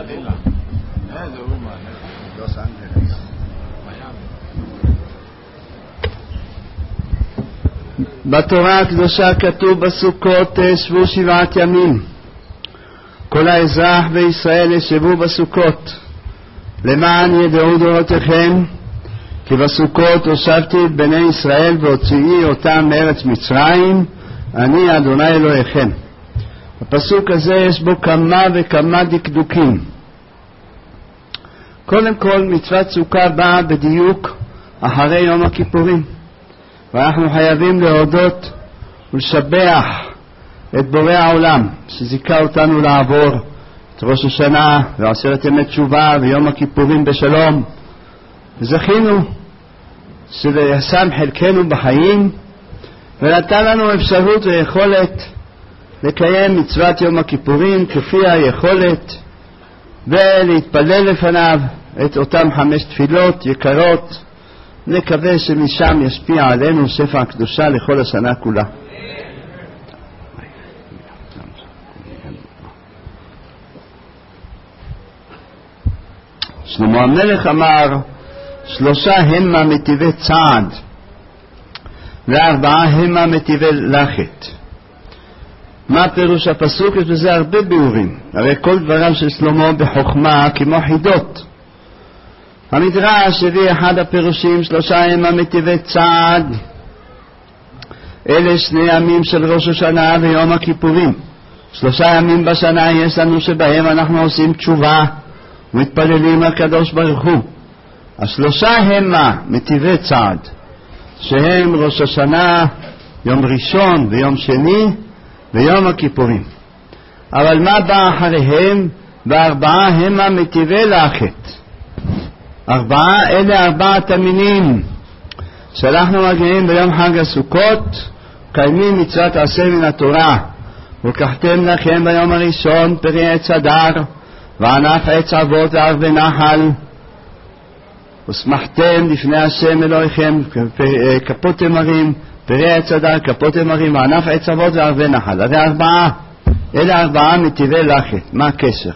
לוס אנג'לס. בתורה הקדושה כתוב בסוכות שבו 7 ימים. כל האזרח בישראל ישבו בסוכות, למען ידעו דורותיכם, כי בסוכות הושבתי את בני ישראל והוציאי אותם מארץ מצרים, אני אדוני אלוהיכם. הפסוק הזה יש בו כמה וכמה דקדוקים. קודם כל, מצוות סוכה באה בדיוק אחרי יום הכיפורים, ואנחנו חייבים להודות ולשבח את בורא העולם שזיכה אותנו לעבור את ראש השנה ועשרת ימי תשובה ויום הכיפורים בשלום, וזכינו ששם חלקנו בחיים ונתן לנו אפשרות ויכולת לקיים מצוות יום הכיפורים כפי היכולת ולהתפלל לפניו את אותם 5 תפילות יקרות. נקווה שמשם ישפיע עלינו שפע הקדושה לכל השנה כולה. שלמה המלך אמר 3 המה מטבעי צעד ו4 המה מטבעי לכת. מה פירוש הפסוק? יש בזה הרבה ביאורים. הרי כל דבריו של שלמה בחוכמה כמו חידות. המדרש הביא אחד הפירושים 3 המה מטבעי צעד, אלה 2 ימים של ראש השנה ויום הכיפורים. 3 ימים בשנה יש לנו שבהם אנחנו עושים תשובה ומתפללים הקדוש ברוך הוא. 3 המה מטבעי צעד, שהם ראש השנה, יום ראשון ויום שני ויום הכיפורים. אבל מה בא אחריהם? 4 המה מטבעי לכת. 4 אלה 4 המינים שאנחנו מגיעים ביום חג הסוכות, קיימים מצוות עשה מן התורה. ולקחתם לכם ביום הראשון פרי עץ הדר וענף עץ אבות וערבי נחל, ושמחתם לפני השם אלוהיכם כפות תמרים, פרי עץ הדר, כפות תמרים, וענף עץ אבות וערבי נחל. הרי 4 אלה 4 מטבעי לכת. מה הקשר?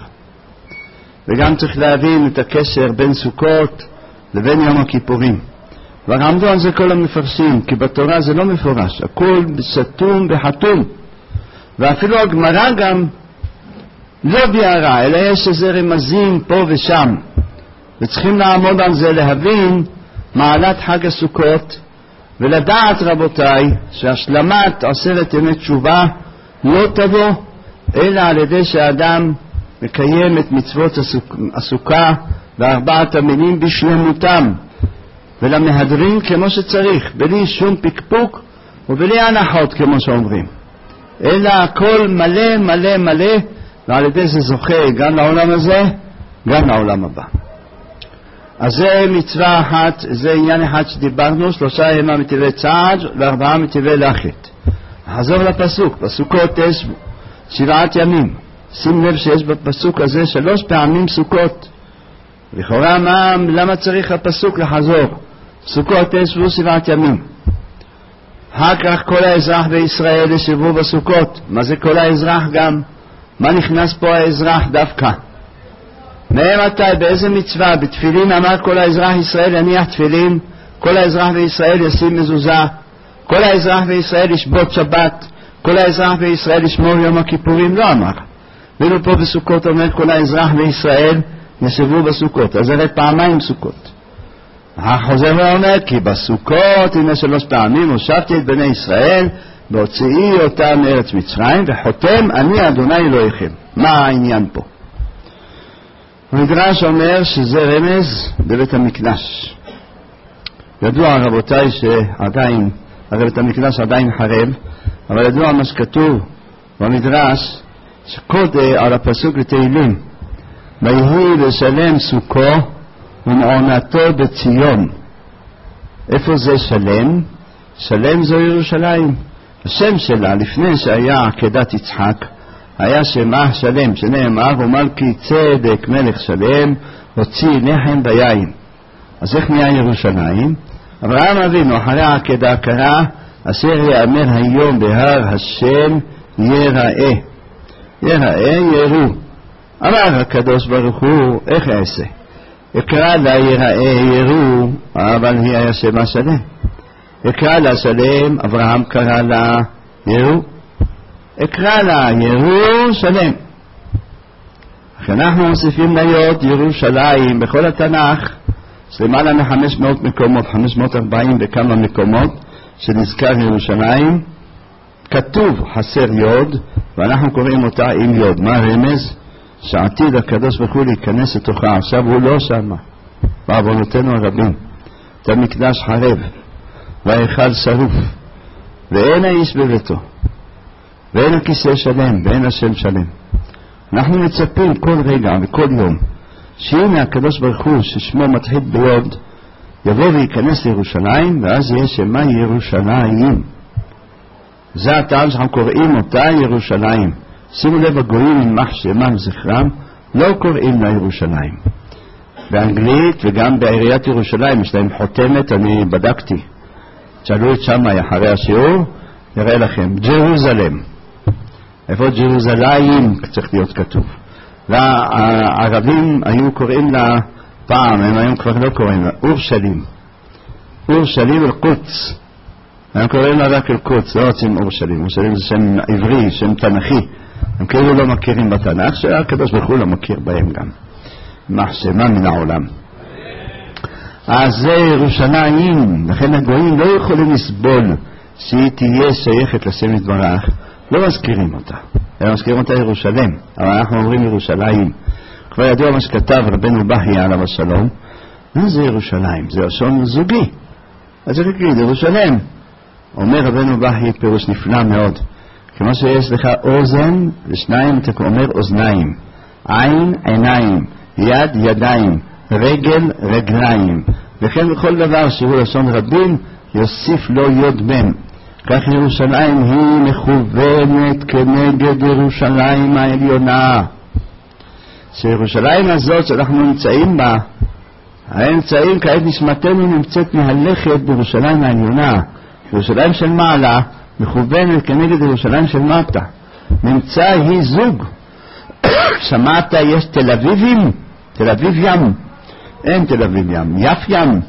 וגם צריך להבין את הקשר בין סוכות לבין יום הכיפורים. כבר עמדו על זה כל המפרשים, כי בתורה זה לא מפורש, הכל סתום וחתום. ואפילו הגמרא גם לא ביארה, אלא יש איזה רמזים פה ושם, וצריכים לעמוד על זה, להבין מעלת חג הסוכות, ולדעת רבותיי שהשלמת 10 ימי תשובה לא תבוא אלא על ידי שהאדם מקיים את מצוות הסוכה ו4 המינים בשלמותם, ולמהדרים כמו שצריך, בלי שום פקפוק ובלי הנחות כמו שאומרים, אלא הכל מלא מלא מלא, ועל ידי זה זוכה גם לעולם הזה גם לעולם הבא. אז זה מצווה אחת, זה עניין אחד שדיברנו, 3 המה מטבעי צעד ו4 מטבעי לכת. חזור לפסוק, בסוכות יש 7 ימים. שים לב שיש בפסוק הזה 3 פעמים סוכות. לכאורה למה צריך הפסוק לחזור? סוכות יש 7 ימים. אחר כך כל האזרח בישראל ישבו בסוכות. מה זה כל האזרח גם? מה נכנס פה האזרח דווקא? מתי, באיזה מצווה? בתפילין אמר כל האזרח ישראל יניח תפילין, כל האזרח בישראל ישים מזוזה, כל האזרח בישראל ישבות שבת, כל האזרח בישראל ישמור יום הכיפורים. לא אמר. ואילו פה בסוכות אומר כל האזרח בישראל ישבו בסוכות. אז זה 2 סוכות. החוזר ואומר כי בסוכות הנה 3 פעמים הושבתי את בני ישראל והוציאי אותם מארץ מצרים, וחותם אני אדוני אלוהיכם. מה העניין פה? המדרש אומר שזה רמז בבית המקדש. ידוע רבותיי שעדיין, הרי בית המקדש עדיין חרב, אבל ידוע מה שכתוב במדרש, שקודם על הפסוק בתהילים, ויהי לשלם סוכו ומעונתו בציון. איפה זה שלם? שלם זו ירושלים. השם שלה לפני שהיה עקדת יצחק היה שמה שלם, שנאמר ומלכי צדק מלך שלם הוציא לחם ויין. אז איך נהיה ירושלים? אברהם אבינו אחרי העקדה קרא אשר יאמר היום בהר השם יראה. יראו. אמר הקדוש ברוך הוא, איך אעשה? אקרא לה יראה יראו, אבל היא היה שמה שלם. אקרא לה שלם, אברהם קרא לה יראו. אקרא לה יראו שלם. אנחנו מוסיפים להיות ירושלים בכל התנ"ך, למעלה מ-500 מקומות, 540 וכמה מקומות שנזכר ירושלים, כתוב חסר יוד, ואנחנו קוראים אותה עם יוד. מה הרמז? שעתיד הקדוש ברוך הוא להיכנס לתוכה. עכשיו הוא לא שמה, בעוונותינו הרבים. את המקדש חרב, וההיכל שרוף, ואין האיש בביתו, ואין הכיסא שלם, ואין השם שלם. אנחנו מצפים כל רגע וכל יום שהנה הקדוש ברוך הוא ששמו מתחיל ביוד יבוא וייכנס לירושלים, ואז יהיה שמה ירושלים. זה הטעם שאנחנו קוראים אותה ירושלים. שימו לב, הגויים יימח שמם זכרם לא קוראים לה ירושלים. באנגלית וגם בעיריית ירושלים יש להם חותמת, אני בדקתי, תשאלו את שמה אחרי השיעור, נראה לכם ג'רוזלם. איפה ג'רוזליים צריך להיות כתוב. והערבים היו קוראים לה פעם, הם היום כבר לא קוראים לה אורשלים. אורשלים אל-קודס. הם קוראים לה רק אל-קודס, לא רוצים אורשלים. אורשלים זה שם עברי, שם תנכי. הם כאילו לא מכירים בתנ"ך, שהקדוש ברוך הוא לא מכיר בהם גם. מחשמה מן העולם. אז זה ירושלים, לכן הגויים לא יכולים לסבול שהיא תהיה שייכת לשם יתברך. לא מזכירים אותה, הם מזכירים אותה ירושלים, אבל אנחנו אומרים ירושלים. כבר ידוע מה שכתב רבנו בהי עליו השלום, מה זה ירושלים? זה לשון זוגי, אז זה להגיד ירושלים. אומר רבנו בהי פירוש נפלא מאוד, כמו שיש לך אוזן ושניים, אתה אומר אוזניים, עין עיניים, יד ידיים, רגל רגליים, וכן בכל דבר שהוא לשון רבים יוסיף לו יוד בן. כך ירושלים היא מכוונת כנגד ירושלים העליונה. שירושלים הזאת שאנחנו נמצאים בה, האמצעים כעת נשמתנו נמצאת מהלכת בירושלים העליונה. ירושלים של מעלה מכוונת כנגד ירושלים של מטה. נמצא היא זוג. שמעת יש תל אביבים, תל אביב ים, אין תל אביב ים, יף ים,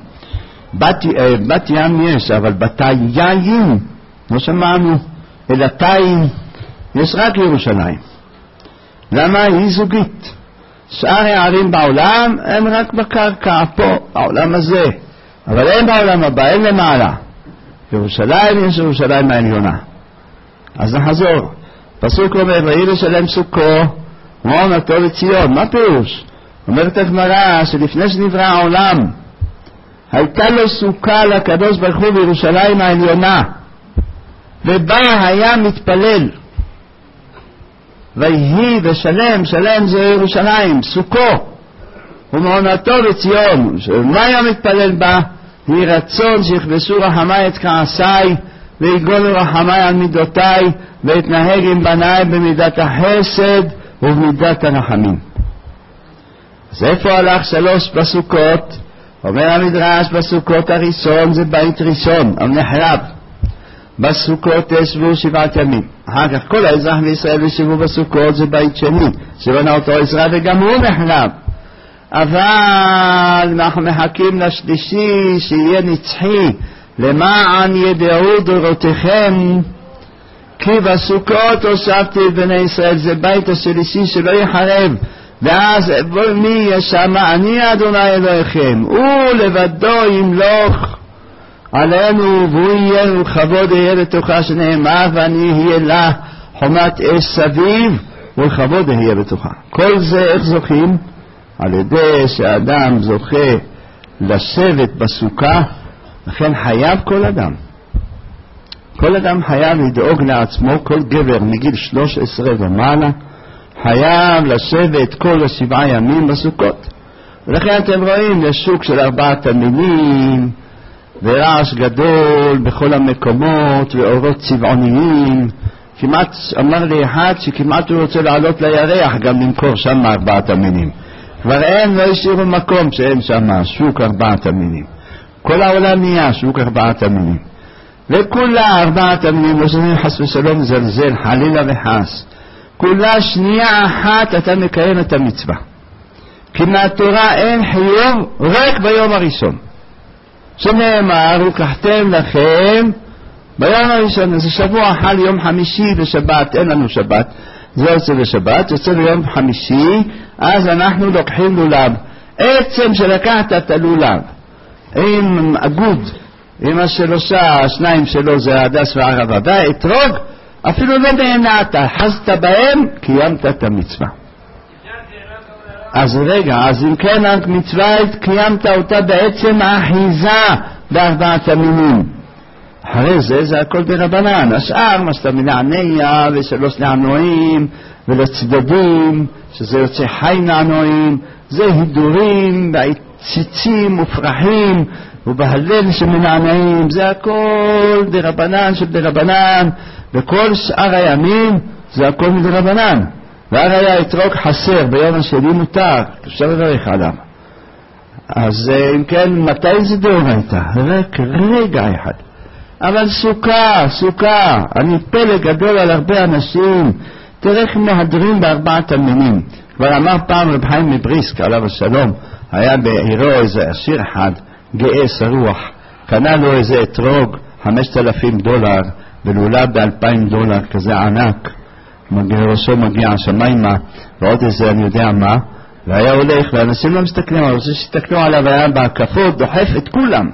בת ים יש, אבל בתיים לא שמענו, אלא תיים יש רק ירושלים. למה? היא זוגית. שאר הערים בעולם הם רק בקרקע פה, העולם הזה, אבל אין בעולם הבא, אין למעלה. ירושלים יש ירושלים העליונה. אז נחזור, פסוק אומר ויהי לשלם סוכו מעונתו לציון. מה פירוש? אומרת הגמרא שלפני שנברא העולם הייתה לו סוכה לקדוש ברוך הוא בירושלים העליונה, ובה היה מתפלל. ויהי ושלם, שלם זה ירושלים, סוכו ומעונתו לציון. מה היה מתפלל בה? היא רצון שיכבשו רחמי את כעסי ויגולו רחמי על מידותי והתנהג עם בניי במידת החסד ובמידת הרחמים. אז איפה הלך 3 בסוכות? אומר המדרש בסוכות הראשון זה בית ראשון, המנחרב. בסוכות ישבו 7 ימים. אחר כך כל האזרח בישראל ישבו בסוכות, זה בית שני שבנה אותו עזרא וגם הוא נחרב. אבל אנחנו מחכים לשלישי שיהיה נצחי, למען ידעו דורותיכם כי בסוכות הושבתי את בני ישראל. זה בית השלישי שלא יחרב. ואז מי ישם? אני אדוני אלוהיכם, הוא לבדו ימלוך עלינו והוא יהיה וכבוד יהיה בתוכה, שנאמר ואני אהיה לה חומת אש סביב וכבוד יהיה בתוכה. כל זה איך זוכים? על ידי שהאדם זוכה לשבת בסוכה. לכן חייב כל אדם חייב לדאוג לעצמו, כל גבר מגיל 13 ומעלה חייב לשבת כל 7 ימים בסוכות. ולכן אתם רואים יש שוק של 4 תלמידים ורעש גדול בכל המקומות ואורות צבעוניים. כמעט אמר לי אחד שכמעט הוא רוצה לעלות לירח גם למכור שם 4 תלמידים. כבר אין, לא השאירו מקום שאין שם שוק 4 תלמידים. כל העולם נהיה שוק 4 תלמידים, וכולה 4 תלמידים. לא שאני חס ושלום זלזל חלילה וחס כולה שנייה אחת אתה מקיים את המצווה. כי מהתורה אין חיוב רק ביום הראשון. שנאמר, ולקחתם לכם ביום הראשון. אז שבוע חל יום חמישי ושבת, אין לנו שבת, זה יוצא לשבת, יוצא ליום חמישי, אז אנחנו לוקחים לולב. עצם שלקחת את הלולב עם אגוד, עם השלושה, השניים שלו זה הדס והערבה והאתרוג, אפילו לא נהנעת, חזת בהם, קיימת את המצווה. אז רגע, אז אם כן המצווה קיימת אותה בעצם האחיזה בארבעת המינים. אחרי זה, זה הכל ברבנן. השאר, מה שאתה מנענע ושלוש נענועים ולצדדים, שזה יוצא חי נענועים, זה הידורים והציצים ופרחים ובהלל שמנענעים, זה הכל דרבנן של דרבנן, וכל שאר הימים זה הכל מדרבנן. והרי האתרוג חסר, ביום השני מותר, אפשר לברך עליו. אז אם כן, מתי זה דאורייתא? רק רגע אחד. אבל סוכה, אני פלא גדול על הרבה אנשים, תראה איך מהדרים בארבעת המינים. כבר אמר פעם רב חיים מבריסק, עליו השלום, היה בעירו איזה עשיר אחד, גאס הרוח, קנה לו איזה אתרוג, $5,000, ולולב $2,000, כזה ענק. ראשו מגיע השמיימה, ועוד איזה אני יודע מה, והיה הולך, ואנשים לא מסתכלים, אבל רוצה שתסתכלו עליו, היה בהקפות, דוחף את כולם.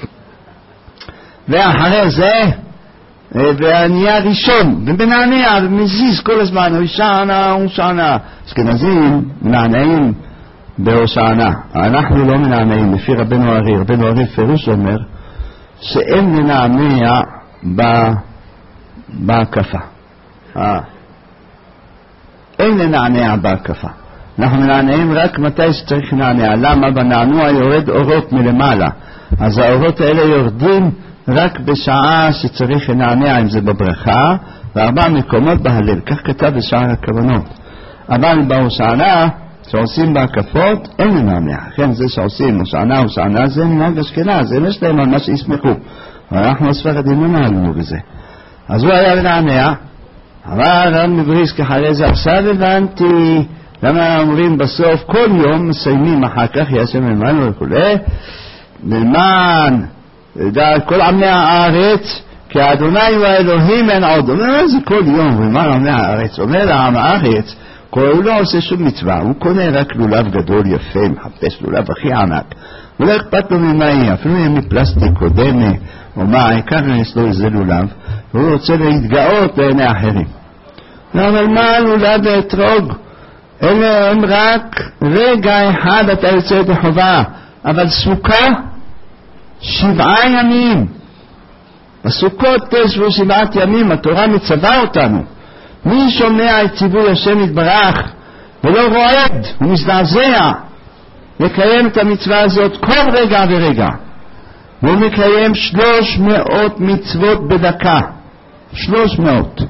ואחרי זה, ונהיה ראשון, ובנענע, ומזיז כל הזמן, הוא שענה. אשכנזים מנענעים בהושענא. אנחנו לא מנענעים, לפי רבנו ארי. רבנו ארי פירוש אומר, שאין מנענע בהקפה. אין לנענע בהקפה. אנחנו מנענעים רק מתי שצריך לנענע. למה? בנענוע יורד אורות מלמעלה. אז האורות האלה יורדים רק בשעה שצריך לנענע, אם זה בברכה, וארבע מקומות בהלל. כך כתב בשער הכוונות. אבל בהושענא, שעושים בהקפות, אין לנענע. כן, זה שעושים הושענא זה מנהג אשכנז, הם יש להם על מה שיסמכו. ואנחנו הספרדים לא נעלנו בזה. אז הוא היה לנענע, אבל רב מבריסק אחרי זה, עכשיו הבנתי למה אומרים בסוף כל יום מסיימים אחר כך ישם אלמנו וכולי למען כל עמי הארץ כי האדוני הוא האלוהים אין עוד. אומר זה כל יום ולמען עמי הארץ. אומר לעם הארץ הוא לא עושה שום מצווה, הוא קונה רק לולב גדול יפה, מחפש לולב הכי ענק, הוא לא אכפת לו ממה יהיה, אפילו יהיה מפלסטיק או דמה או מה, העיקר יש לו איזה לולב, והוא רוצה להתגאות בעיני אחרים. אבל מה לולב ואתרוג? אלה הם רק רגע אחד אתה יוצא את החובה, אבל סוכה 7 ימים. בסוכות תשבו 7 ימים, התורה מצווה אותנו. מי שומע את ציווי השם יתברך ולא רועד, הוא מזדעזע לקיים את המצווה הזאת כל רגע ורגע. והוא מקיים 300 מצוות בדקה, 300,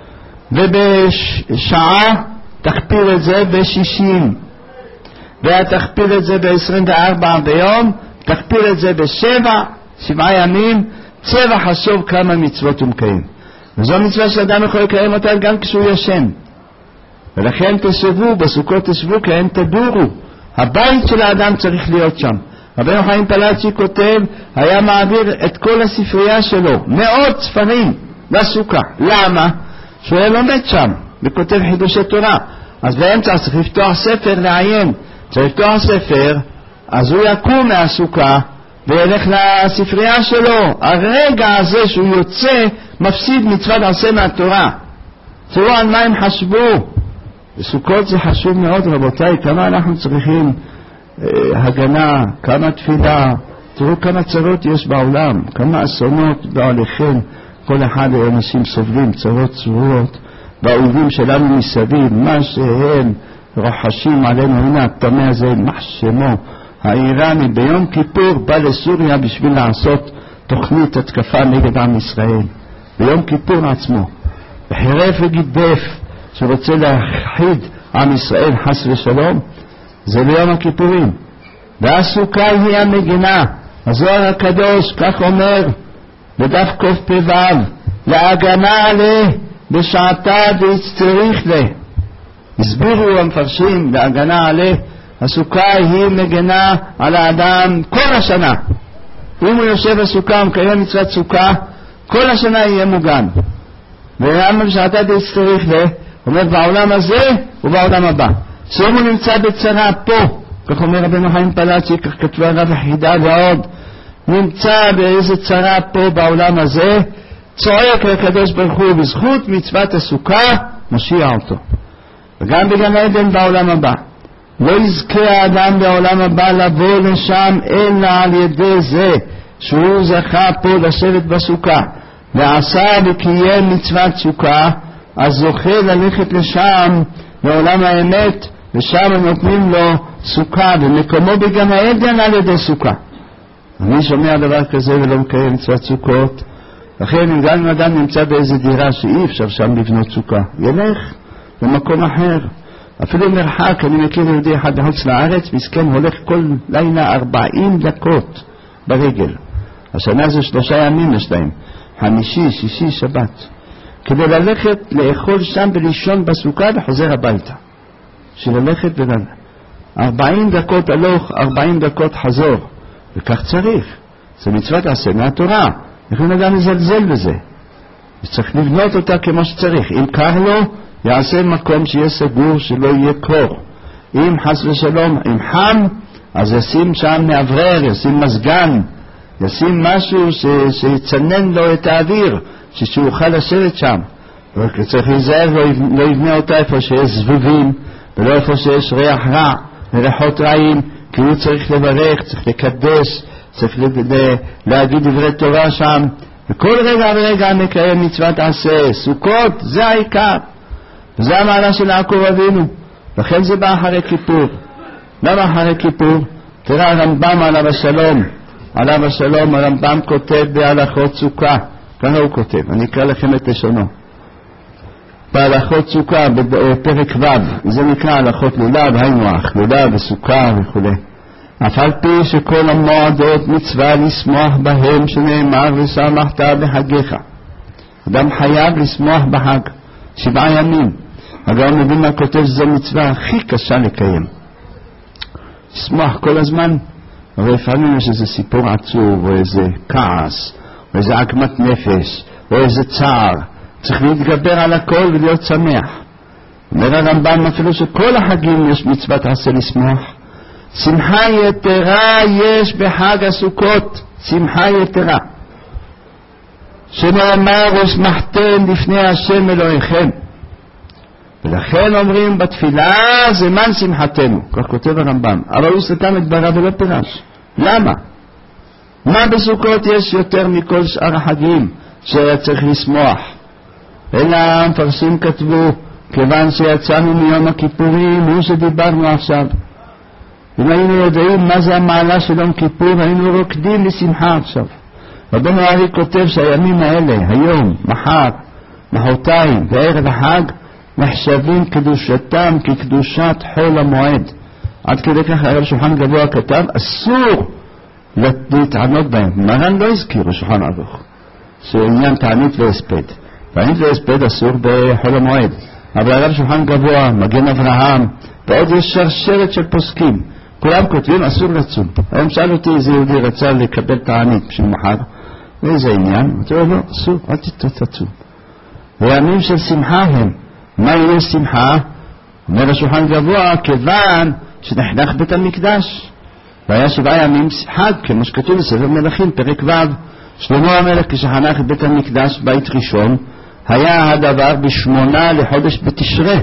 ובשעה תכפיל את זה ב-60, ותכפיל את זה ב-24 ביום, תכפיל את זה ב-7 ימים, צבע חשוב כמה מצוות הוא מקיים. וזו מצווה שאדם יכול לקיים אותה גם כשהוא ישן. ולכן תשבו, בסוכות תשבו, כי הם תדורו. הבית של האדם צריך להיות שם. רבנו חיים פלאצ'י כותב, היה מעביר את כל הספרייה שלו, 100 ספרים לסוכה. למה? שהוא היה לומד שם, וכותב חידושי תורה. אז באמצע צריך לפתוח ספר, לעיין. צריך לפתוח ספר, אז הוא יקום מהסוכה, וילך לספרייה שלו. הרגע הזה שהוא יוצא, מפסיד מצוות עשה מהתורה. תראו על מה הם חשבו. בסוכות זה חשוב מאוד, רבותיי, כמה אנחנו צריכים הגנה, כמה תפילה. תראו כמה צרות יש בעולם, כמה אסונות בעליכם. כל אחד האנשים סובלים צרות צרורות, והאויבים שלנו מסביב, מה שהם רוחשים עלינו. הנה התמה הזה, מה שמו האיראני ביום כיפור בא לסוריה בשביל לעשות תוכנית התקפה נגד עם ישראל. ביום כיפור עצמו, וחירף וגידף, שרוצה להכחיד עם ישראל חס ושלום, זה ביום הכיפורים. והסוכה היא המגינה. הזוהר הקדוש כך אומר בדף קפ"ו, להגנה לה בשעתה דצריך לה. הסבירו המפרשים בהגנה עליה, הסוכה היא מגנה על האדם כל השנה. אם הוא יושב בסוכה ומקיים מצוות סוכה, כל השנה יהיה מוגן. ולמה שאתה תצטריך לה, אומר בעולם הזה ובעולם הבא. שאם הוא נמצא בצרה פה, כך אומר רבנו חיים פלאצ'י, כך כתבו הרב החידה ועוד, נמצא באיזה צרה פה בעולם הזה, צועק לקדוש ברוך הוא, בזכות מצוות הסוכה משיע אותו. וגם בגן עדן בעולם הבא. לא יזכה האדם בעולם הבא לבוא לשם אלא על ידי זה שהוא זכה פה לשבת בסוכה ועשה וקיים מצוות סוכה, אז זוכה ללכת לשם לעולם האמת, ושם נותנים לו סוכה ומקומו בגן העדן על ידי סוכה. אני שומע דבר כזה ולא מקיים מצוות סוכות. לכן אם גם אדם נמצא באיזה דירה שאי אפשר שם לבנות סוכה, ילך למקום אחר, אפילו מרחק. אני מכיר יהודי אחד בחוץ לארץ, מסכן, הולך כל לילה 40 דקות ברגל. השנה זה 3 ימים יש להם, 5, 6, שבת, כדי ללכת לאכול שם ולישון בסוכה וחוזר הביתה. שללכת וללכת 40 דקות הלוך, 40 דקות חזור, וכך צריך. זה מצוות עשה מהתורה. יכולים אדם לזלזל בזה, וצריך לבנות אותה כמו שצריך. אם קר לו, יעשה מקום שיהיה סגור, שלא יהיה קור. אם חס ושלום, אם חם, אז ישים שם מעברר, ישים מזגן, ישים משהו שיצנן לו את האוויר, שיוכל לשבת שם. צריך להיזהר, לא יבנה אותה איפה שיש זבובים, ולא איפה שיש ריח רע, וריחות רעים, כי הוא צריך לברך, צריך לקדש, צריך להגיד דברי תורה שם, וכל רגע ורגע מקיים מצוות עשה. סוכות זה העיקר, וזה המעלה של יעקב אבינו. לכן זה בא אחרי כיפור. למה אחרי כיפור? תראה הרמב"ם עליו השלום, הרמב"ם כותב בהלכות סוכה, ככה הוא כותב, אני אקרא לכם את לשונו. בהלכות סוכה בפרק ו', זה נקרא הלכות לולב, היינו אך לולב וסוכה וכו'. אף על פי שכל המועדות מצווה לשמוח בהם, שנאמר ושמחת בחגיך. אדם חייב לשמוח בחג 7 ימים. אדם מבין מה כותב, זו מצווה הכי קשה לקיים, לשמוח כל הזמן. אבל לפעמים יש איזה סיפור עצוב, או איזה כעס, או איזה עגמת נפש, או איזה צער. צריך להתגבר על הכל ולהיות שמח. אומר הרמב"ם אפילו שכל החגים יש מצוות עשה לשמוח. שמחה יתרה יש בחג הסוכות, שמחה יתרה, שנאמר ושמחתם לפני השם אלוהיכם. ולכן אומרים בתפילה זמן שמחתנו, כך כותב הרמב"ם. אבל הוא סתם את דבריו ולא פירש. למה? מה בסוכות יש יותר מכל שאר החגים שהיה צריך לשמוח? אלא המפרשים כתבו, כיוון שיצאנו מיום הכיפורים, הוא שדיברנו עכשיו. אם היינו יודעים מה זה המעלה של יום כיפור, היינו רוקדים לשמחה עכשיו. רבנו ארי כותב שהימים האלה, היום, מחר, מחרתיים וערב החג, נחשבים קדושתם כקדושת חול המועד. עד כדי כך הרב שולחן גבוה כתב, אסור להתענות בהם. מרן לא הזכיר בשולחן ערוך שעניין תענית והספד. תענית והספד אסור בחול המועד. אבל הרב שולחן גבוה, מגן אברהם, ועוד יש שרשרת של פוסקים, כולם כותבים אסור לצום. היום שאל אותי איזה יהודי רצה לקבל תענית בשביל מחר, ואיזה עניין? אמרתי לו, לא, אסור, אל תצום. וימים של שמחה הם. מה יהיה שמחה? אומר השולחן גבוה, כיוון שנחנך בית המקדש, והיה 7 ימים חג, כמו שכתוב בספר מלכים, פרק ו'. שלמה המלך כשחנך בית המקדש, בית ראשון, היה הדבר ב8 לחודש בתשרי,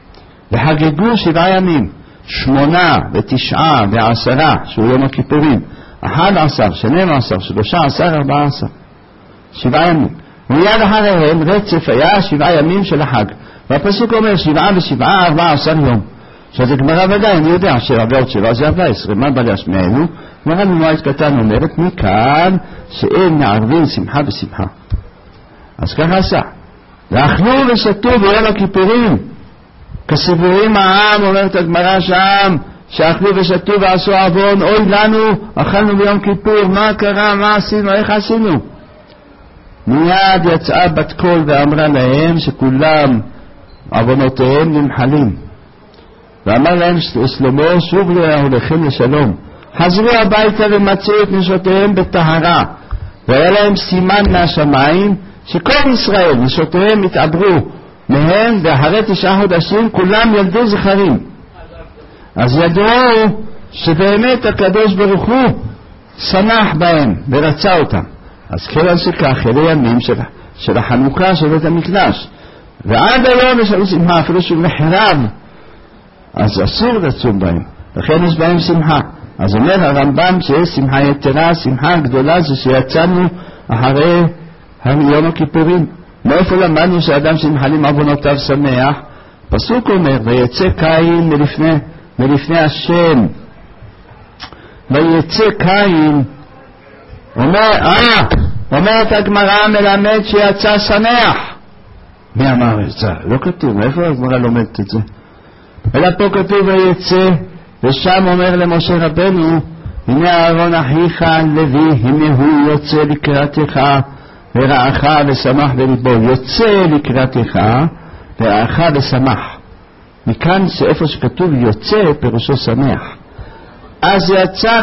וחגגו 7 ימים, 8 ו9 ו10, שהוא יום הכיפורים, 11, 12, 13, 14, 7 ימים. ומיד אחריהם רצף היה 7 ימים של החג, והפסוק אומר 7 ו7, 14 יום. שזה גמרא ודאי, אני יודע, 7 ועוד 7 זה 14, מה בא להשמיענו? גמרא ממועד קטן אומרת, מכאן שאין מערבים שמחה בשמחה. אז ככה עשה, ואכלו ושתו ביום הכיפורים, כסבורים העם, אומרת הגמרא שם, שאכלו ושתו ועשו עוון, אוי לנו, אכלנו ביום כיפור, מה קרה, מה עשינו, איך עשינו? מיד יצאה בת קול ואמרה להם שכולם עוונותיהם נמחלים, ואמר להם שלמה, שוב לא הולכים לשלום, חזרו הביתה ומצאו את נשותיהם בטהרה, והיה להם סימן מהשמיים שכל ישראל נשותיהם התעברו מהם, ואחרי 9 חודשים כולם ילדו זכרים. אז ידעו שבאמת הקדוש ברוך הוא שמח בהם ורצה אותם. אז כיוון שכך, אלה ימים של החנוכה של בית המקדש, ועד היום יש לנו שמחה, אפילו שהוא נחרב, אז אסור לצום בהם, לכן יש בהם שמחה. אז אומר הרמב"ם שיש שמחה יתרה, שמחה גדולה, זה שיצאנו אחרי יום הכיפורים. מאיפה למדנו שאדם שמחלים עוונותיו שמח? פסוק אומר, ויצא קין מלפני השם, ויצא קין, אומרת הגמרא, מלמד שיצא שמח. מי אמר את זה? לא כתוב, מאיפה הגמרא לומדת את זה? אלא פה כתוב ויצא, ושם אומר למשה רבנו, הנה אהרון אחיך לוי, הנה הוא יוצא לקראתך ורעך ושמח בליבו. יוצא לקראתך ורעך ושמח. מכאן שאיפה שכתוב יוצא פירושו שמח. אז יצא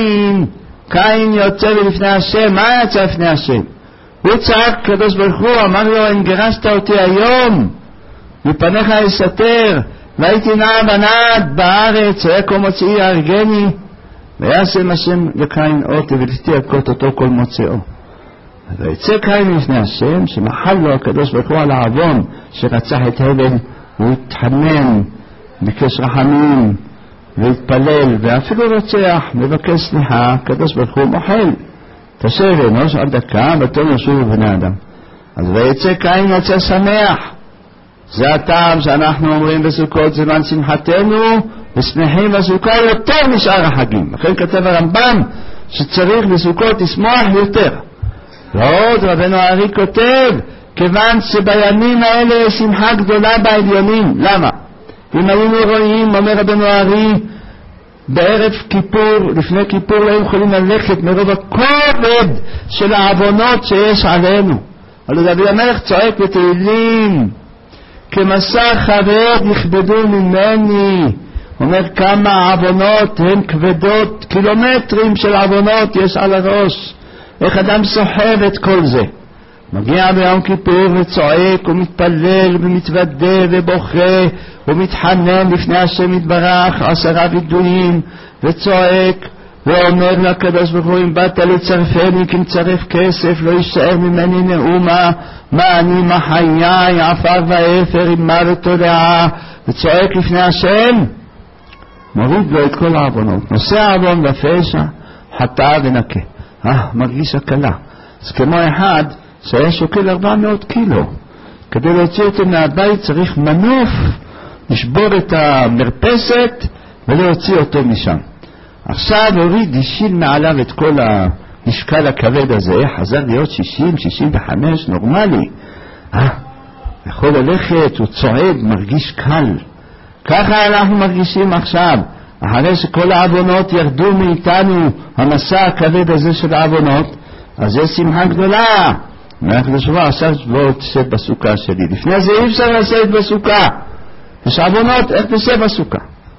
קין יוצא לפני השם. מה יצא לפני השם? הוא צעק קדוש ברוך הוא, אמר לו, אם גירשת אותי היום מפניך יסתר, והייתי נע ונד בארץ, ויקו מוציאי הרגני, וישם השם לקין אות, ולפתי הכות אותו כל מוצאו. ויצא קין לפני השם, שמחל לו הקדוש ברוך הוא על העוון שרצח את הבל, הוא התחנן, ביקש רחמים, והתפלל, ואפילו רוצח, מבקש סליחה, הקדוש ברוך הוא מוחל. תשב אנוש עד דקה, ותום ישוב בני אדם. אז ויצא קין יצא שמח. זה הטעם שאנחנו אומרים בסוכות, זמן שמחתנו, ושמחים בסוכה יותר משאר החגים. לכן כתב הרמב"ם שצריך בסוכות לשמוח יותר. ועוד רבנו הארי כותב, כיוון שבימים האלה יש שמחה גדולה בעליונים. למה? אם היינו רואים, אומר רבנו הארי, בערב כיפור, לפני כיפור לא יכולים ללכת מרוב הכובד של העוונות שיש עלינו. אבל דוד המלך צועק בתהילים, כמסע כבד יכבדו ממני. אומר כמה עוונות הן כבדות, קילומטרים של עוונות יש על הראש. איך אדם סוחב את כל זה? מגיע ביום כיפור וצועק ומתפלל ומתוודה ובוכה ומתחנן לפני השם יתברך 10 וידויים, וצועק ואומר לקדוש ברוך הוא, אם באת לצרפני כי מצרף כסף, לא יישאר ממני נאומה, מה אני מה חיי עפר ואפר עם מוות תודעה. וצועק לפני השם, מוריד לו את כל העוונות, נושא העוון והפשע, חטא ונקה. מרגיש הקלה. אז כמו אחד שהיה שוקל 400 קילו, כדי להוציא אותו מהבית צריך מנוף, לשבור את המרפסת ולהוציא אותו משם. עכשיו הוריד, השיל מעליו את כל המשקל הכבד הזה, חזר להיות 60, 65, נורמלי. יכול ללכת, הוא צועד, מרגיש קל. ככה אנחנו מרגישים עכשיו, אחרי שכל העוונות ירדו מאיתנו, המסע הכבד הזה של העוונות, אז יש שמחה גדולה. ואנחנו לשבוע, עכשיו לא תשב בסוכה שלי. לפני זה אי אפשר לשבת בסוכה. יש עוונות, איך תשב בסוכה?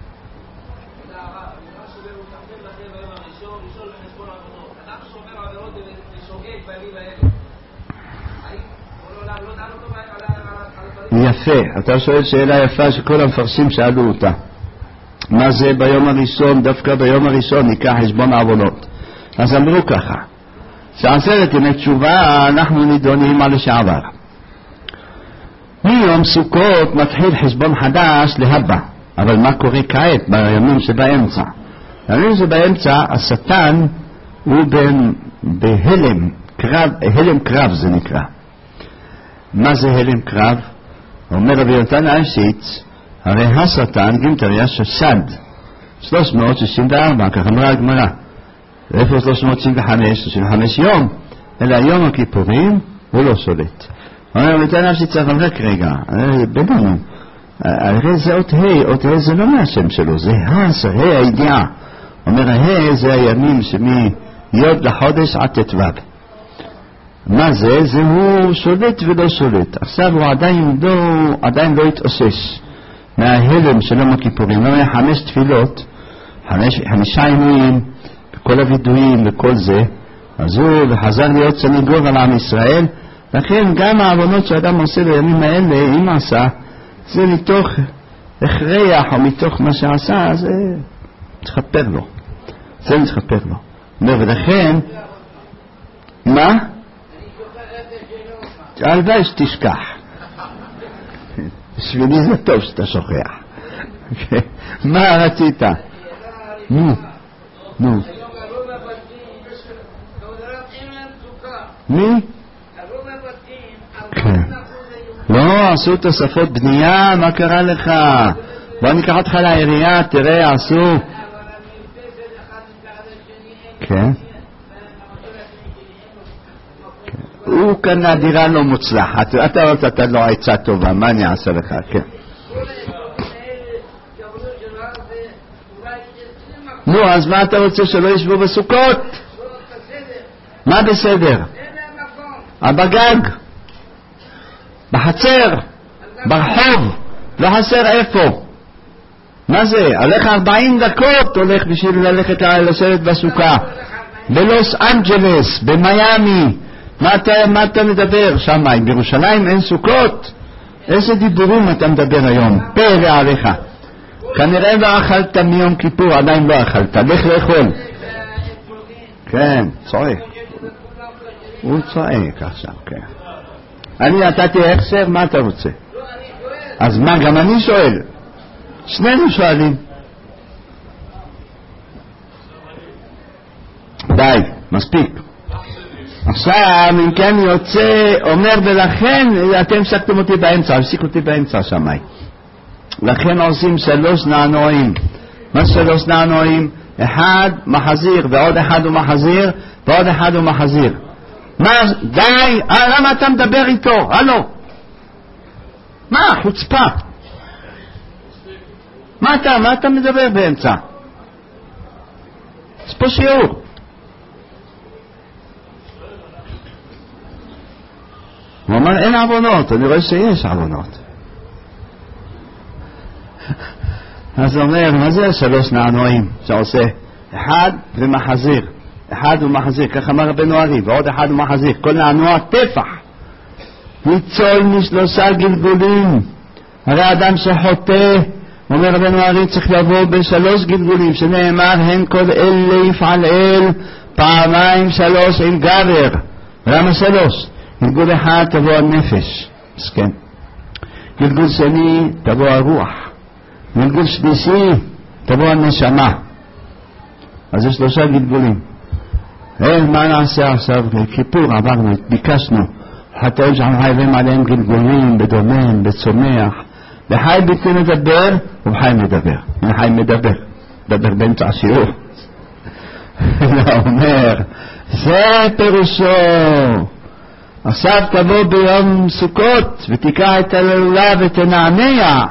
יפה, אתה שואל שאלה יפה שכל המפרשים שאלו אותה. מה זה ביום הראשון, דווקא ביום הראשון ניקח חשבון העוונות? אז אמרו ככה, שעשרת ימי תשובה אנחנו נידונים על שעבר. מיום סוכות מתחיל חשבון חדש להבא. אבל מה קורה כעת בימים שבאמצע? בימים שבאמצע השטן הוא בהלם קרב, הלם קרב זה נקרא. מה זה הלם קרב? אומר רבי יונתן אייבשיץ, הרי השטן גימטריה שסד 364, כך אמרה הגמרא. איפה 365? 35 יום, אלא יום הכיפורים הוא לא שולט. אומר רבי יונתן אייבשיץ, אבל רק רגע, בינינו, הרי זה אות ה', אות ה' זה לא מהשם שלו, זה ה' הידיעה. אומר ה' זה הימים שמיוד לחודש עד תתוו. מה זה? זה הוא שולט ולא שולט. עכשיו הוא עדיין לא התאושש. מההלם של יום הכיפורים. לא היה 5 תפילות, 5 ימים, כל הווידויים וכל זה, אז הוא חזר להיות סניגור על עם ישראל. לכן גם העוונות שאדם עושה בימים האלה, אם עשה, זה מתוך הכרח או מתוך מה שעשה, זה מתחפר לו. זה מתחפר לו. ולכן, מה? הלוואי שתשכח. בשבילי זה טוב שאתה שוכח. מה רצית? נו. מי? לא, עשו תוספות בנייה, מה קרה לך? בוא ניקח אותך לעירייה, תראה, עשו. כן. הוא קנה דירה לא מוצלחת, אתה לא עצה טובה, מה אני אעשה לך? כן. נו, אז מה אתה רוצה, שלא ישבו בסוכות? מה בסדר? בגג, בחצר, ברחוב, לא חסר איפה. מה זה? הולך 40 דקות הולך בשביל ללכת לשבת בסוכה. בלוס אנג'לס, במיימי, מה אתה מדבר שם? בירושלים אין סוכות? איזה דיבורים אתה מדבר היום? פלא עליך. כנראה לא אכלת מיום כיפור, עדיין לא אכלת, לך לאכול. כן, צועק. הוא צועק עכשיו, כן. אני נתתי החסר, מה אתה רוצה? אז מה, גם אני שואל. שנינו שואלים. די, מספיק. עכשיו, אם כן יוצא, אומר, ולכן אתם הפסקתם אותי באמצע, הפסיק אותי באמצע שמי. לכן עושים 3 נענועים. מה 3 נענועים? 1 מחזיר, ועוד 1 הוא מחזיר, ועוד 1 הוא מחזיר. מה? די, למה אתה מדבר איתו? הלו. מה? חוצפה. מה אתה מדבר באמצע? יש פה שיעור. הוא אומר, אין עוונות. אני רואה שיש עוונות. אז הוא אומר, מה זה 3 נענועים שעושה? 1 ומחזיר. 1 הוא מחזיר, כך אמר רבנו ארי, ועוד 1 הוא מחזיר. כל נענוע טפח. ניצול מ3 גלגולים. הרי אדם שחוטא, אומר רבנו ארי, צריך לבוא ב3 גלגולים, שנאמר, הן כל אלה יפעל אל, 2-3 עם גבר. למה 3? גלגול 1 תבוא הנפש, מסכן. גלגול שני תבוא הרוח. גלגול שלישי תבוא הנשמה. אז יש 3 גלגולים. מה נעשה עכשיו? כיפור עברנו, ביקשנו. חטאים שאנחנו חייבים עליהם גלגולים, בדומם, בצומח. בחי ביתי מדבר, ובחי מדבר. בחי מדבר. מדבר באמצע השיעור. הוא אומר, זה פירושו. עכשיו תבוא ביום סוכות ותיקח את הלולה ותנענע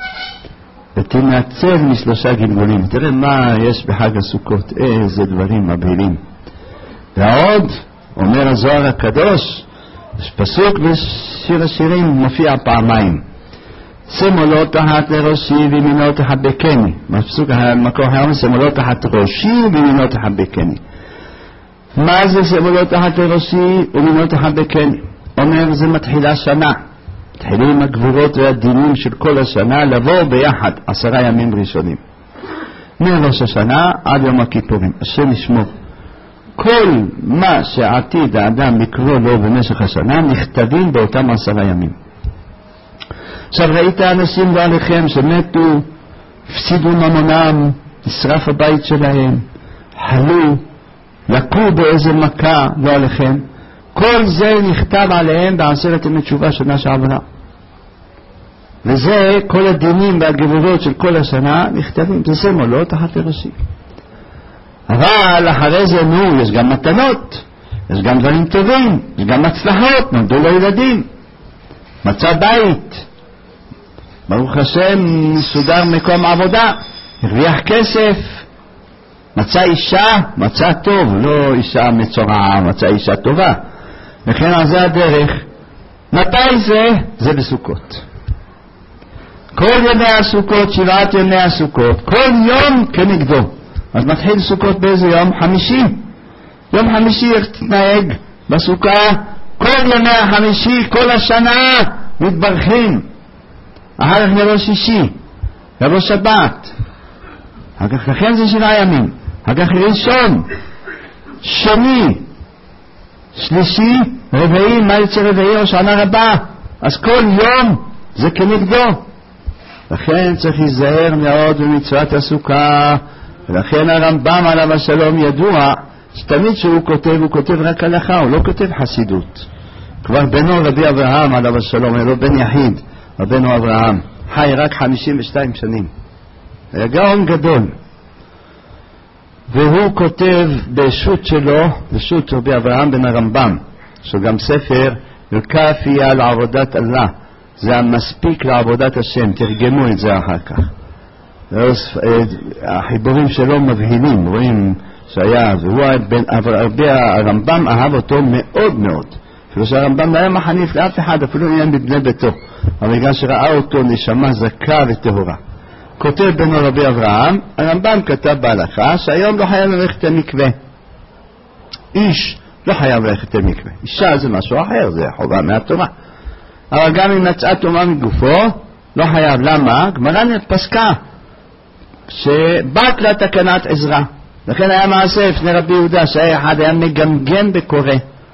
ותנצל מ3 גלגולים. תראה מה יש בחג הסוכות, איזה דברים מבהילים. ועוד אומר הזוהר הקדוש, יש פסוק בשיר השירים מופיע פעמיים, שימו לו תחת לראשי וימינו תחבקני. פסוק המקור היום, שימו לו תחת ראשי וימינו תחבקני. מה זה שימו לו תחת לראשי וימינו תחבקני? אומר, זה מתחילה שנה, מתחילים הגבורות והדינים של כל השנה לבוא ביחד 10 ימים ראשונים, מראש השנה עד יום הכיפורים. השם ישמור, כל מה שעתיד האדם לקרוא לו במשך השנה נכתבים באותם 10 ימים. עכשיו ראית אנשים לא עליכם שמתו, הפסידו ממונם, נשרף הבית שלהם, חלו, לקו באיזה מכה, לא עליכם. כל זה נכתב עליהם ב10 ימי תשובה שנה שעברה. וזה כל הדינים והגבורות של כל השנה נכתבים. זה שימו לו תחת לראשי. אבל אחרי זה יש גם מתנות, יש גם דברים טובים, יש גם הצלחות, נולדו לו ילדים, מצא בית, ברוך השם סודר מקום עבודה, הרוויח כסף, מצא אישה, מצא טוב, לא אישה מצורעה, מצא אישה טובה. לכן על זה הדרך. מתי זה? זה בסוכות. כל ימי הסוכות, 7 ימי הסוכות, כל יום כנגדו. אז מתחיל סוכות באיזה יום? חמישי. יום חמישי איך תתנהג בסוכה? כל ימי החמישי, כל השנה מתברכים. אחר כך יבוא שישי, יבוא שבת, לכן זה 7 ימים. אחר כך ראשון, שני, שלישי, רביעי, מה יוצא רביעי או שנה רבה? אז כל יום זה כנגדו. לכן צריך להיזהר מאוד במצוות הסוכה. ולכן הרמב"ם עליו השלום ידוע שתמיד שהוא כותב, הוא כותב רק הלכה, הוא לא כותב חסידות. כבר בנו רבי אברהם עליו השלום, הוא לא בן יחיד, רבנו אברהם חי רק 52 שנים, היה גאון גדול, והוא כותב בשו"ת שלו, בשו"ת רבי אברהם בן הרמב"ם, שגם ספר וקפיה לעבודת אללה, זה המספיק לעבודת השם, תרגמו את זה אחר כך. החיבורים שלו מבהילים, רואים שהיה, והוא הרמב"ם אהב אותו מאוד מאוד, אפילו שהרמב"ם לא היה מחניף לאף אחד, אפילו עניין בבני ביתו, אבל בגלל שראה אותו נשמה זכה וטהורה. כותב בנו רבי אברהם, הרמב"ם כתב בהלכה שהיום לא חייב ללכת למקווה. איש לא חייב ללכת למקווה, אישה זה משהו אחר, זה חובה מהתורה. אבל גם אם מצאה טומאה מגופו, לא חייב. למה? גמרא פסקה שבת לה תקנת עזרא. לכן היה מעשה לפני רבי יהודה שהיה אחד היה מגמגם בקורא.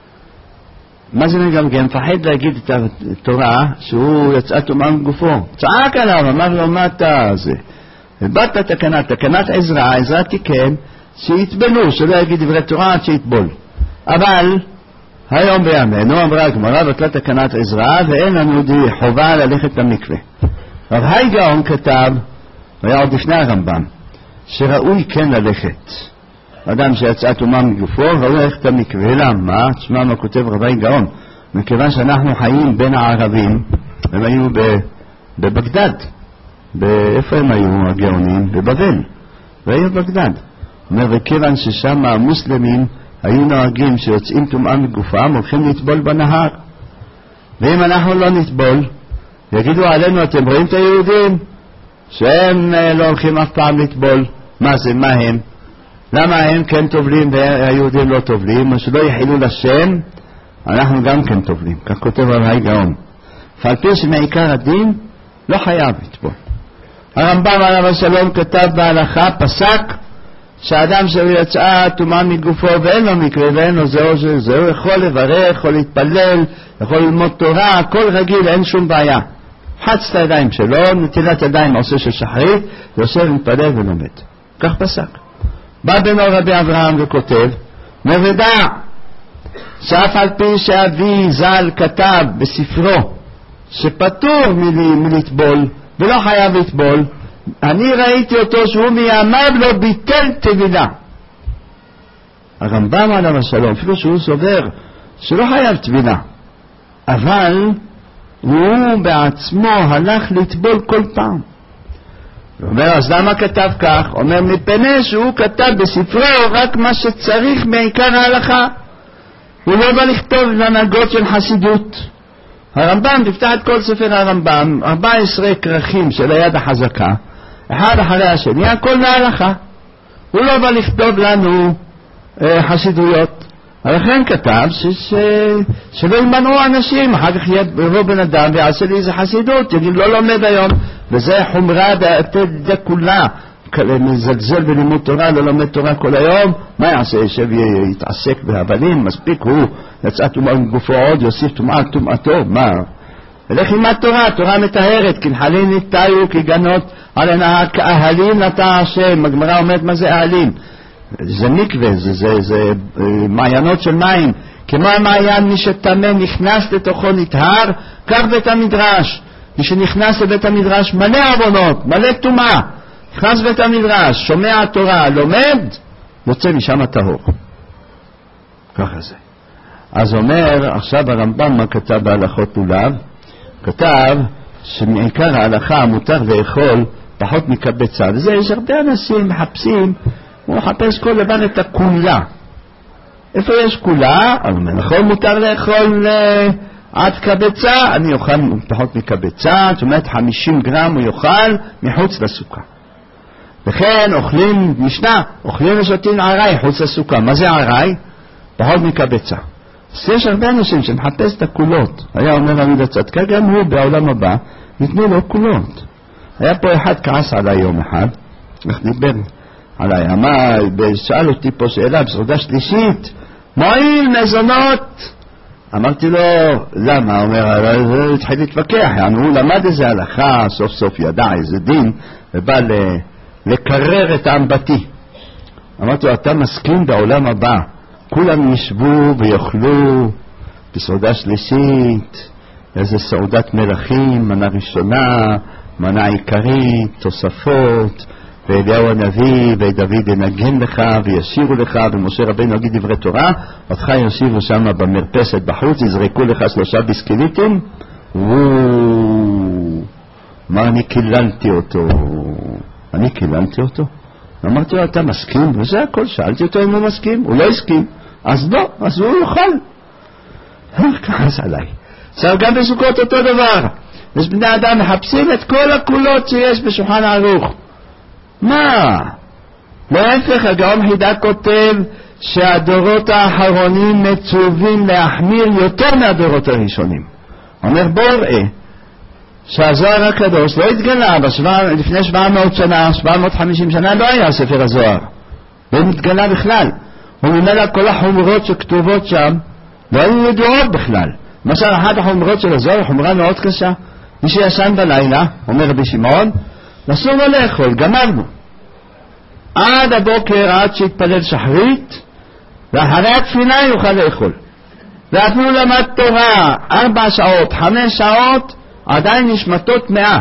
מה זה מגמגם? פחד להגיד את התורה שהוא יצאה טומאה מגופו, צעק עליו, אמר לו מה אתה זה, בת לה תקנת עזרא, עזרא תיקן שיתבלו, שלא יגיד דברי תורה עד שיתבול. אבל היום בימינו אמרה הגמרא בטלה תקנת עזרא ואין לנו חובה ללכת למקווה. רב היי גאון כתב, היה עוד לפני הרמב"ם, שראוי כן ללכת. אדם שיצאה טומאה מגופו ראוי ללכת למקווה. למה? תשמע מה כותב רב היי גאון, מכיוון שאנחנו חיים בין הערבים, הם היו בבגדד, איפה הם היו הגאונים? בבבל, והיו בבגדד. אומר, וכיוון ששם המוסלמים היו נוהגים שיוצאים טומאה מגופם, הולכים לטבול בנהר. ואם אנחנו לא נטבול, יגידו עלינו, אתם רואים את היהודים? שהם לא הולכים אף פעם לטבול. מה זה? מה הם? למה הם כן טובלים והיהודים לא טובלים? או שלא יחילו לשם, אנחנו גם כן טובלים. כך כותב רב היי גאון. ועל פי שמעיקר הדין, לא חייב לטבול. הרמב"ם עליו השלום כתב בהלכה, פסק, שאדם שיצאה טומאה מגופו ואין לו מקווה ואין לו זהו, יכול לברך, יכול להתפלל, יכול ללמוד תורה, הכל רגיל, אין שום בעיה. חץ את הידיים שלו, נטילת ידיים עושה של שחרית, יושב מתפלל ולומד. כך פסק. בא בנו רבי אברהם וכותב, מוודע שאף על פי שאבי ז"ל כתב בספרו שפטור מלטבול ולא חייב לטבול, אני ראיתי אותו שהוא מימיו לא ביטל טבילה. הרמב"ם עליו השלום, אפילו שהוא סובר שלא חייב טבילה, אבל הוא בעצמו הלך לטבול כל פעם. הוא אומר, אז למה כתב כך? הוא אומר, מפני שהוא כתב בספרו רק מה שצריך בעיקר ההלכה. הוא לא בא לכתוב לנהגות של חסידות. הרמב"ם, תפתח את כל ספר הרמב"ם, 14 כרכים של היד החזקה, אחד אחרי השני, הכל להלכה. הוא לא בא לכתוב לנו חסידויות. לכן כתב שלא ימנעו אנשים, אחר כך יבוא בן אדם ויעשה לי איזה חסידות, יגיד לא לומד היום, וזה חומרה כולה, מזלזל בלימוד תורה, לא לומד תורה כל היום, מה יעשה? ישב יתעסק בהבלים, מספיק הוא יצא טומאה מגופו עוד, יוסיף טומאתו, מה? ולך ילמד תורה, תורה מטהרת, כנחלים ניטאיו כגנות על הנהר, כאהלים נטע השם. הגמרא אומרת מה זה אהלים? זה מקווה, זה מעיינות של מים. כמו המעיין, מי שטמא נכנס לתוכו נטהר, כך בית המדרש. מי שנכנס לבית המדרש מלא עוונות, מלא טומאה, נכנס בית המדרש, שומע תורה, לומד, יוצא משם טהור. ככה זה. אז אומר עכשיו הרמב"ם מה כתב בהלכות לולב, כתב שמעיקר ההלכה מותר לאכול פחות מקבצה, וזה יש הרבה אנשים מחפשים, הוא מחפש כל דבר את הכולה. איפה יש כולה? אז נכון מותר לאכול עד קבצה, אני אוכל פחות מקבצה, זאת אומרת 50 גרם הוא יאכל מחוץ לסוכה. וכן אוכלים, משנה, אוכלים ושותים ערי חוץ לסוכה. מה זה ערי? פחות מקבצה. אז יש הרבה אנשים שמחפש את הקולות. היה אומר עמיד הצדקה, גם הוא בעולם הבא, ניתנו לו קולות. היה פה אחד כעס עליי יום אחד, איך דיבר עליי, אמר, שאל אותי פה שאלה בסעודה שלישית, מועיל מזונות? אמרתי לו, למה? הוא אומר, התחיל להתווכח, הוא למד איזה הלכה, סוף סוף ידע איזה דין, ובא לקרר את האמבטי. אמרתי לו, אתה מסכים בעולם הבא, כולם ישבו ויאכלו בסעודה שלישית, איזה סעודת מלכים, מנה ראשונה, מנה עיקרית, תוספות, ואליהו הנביא ודוד ינגן לך וישירו לך, ומשה רבינו יגיד דברי תורה, אותך יושיבו שם במרפסת בחוץ, יזרקו לך 3 ביסקוויטים. מה אני קיללתי אותו. אמרתי לו, אתה מסכים? וזה הכל. שאלתי אותו אם הוא מסכים, הוא לא הסכים, אז לא, אז הוא יאכל. כעס עליי. עכשיו גם בסוכות אותו דבר, יש בני אדם מחפשים את כל הקולות שיש בשולחן ערוך. מה? להפך, הגאון חידה כותב שהדורות האחרונים מצווים להחמיר יותר מהדורות הראשונים. אומר בוא ראה שהזוהר הקדוש לא התגלה לפני 700 שנה, 750 שנה לא היה ספר הזוהר, לא התגלה בכלל, וממילא כל החומרות שכתובות שם לא היו ידועות בכלל. למשל, אחת החומרות של הזוהר, חומרה מאוד קשה, מי שישן בלילה, אומר רבי שמעון, אסור לו לאכול, גמרנו. עד הבוקר, עד שהתפלל שחרית, ואחרי התפילה יוכל לאכול. ואפילו למד תורה 4 שעות, 5 שעות, עדיין נשמתו טמאה.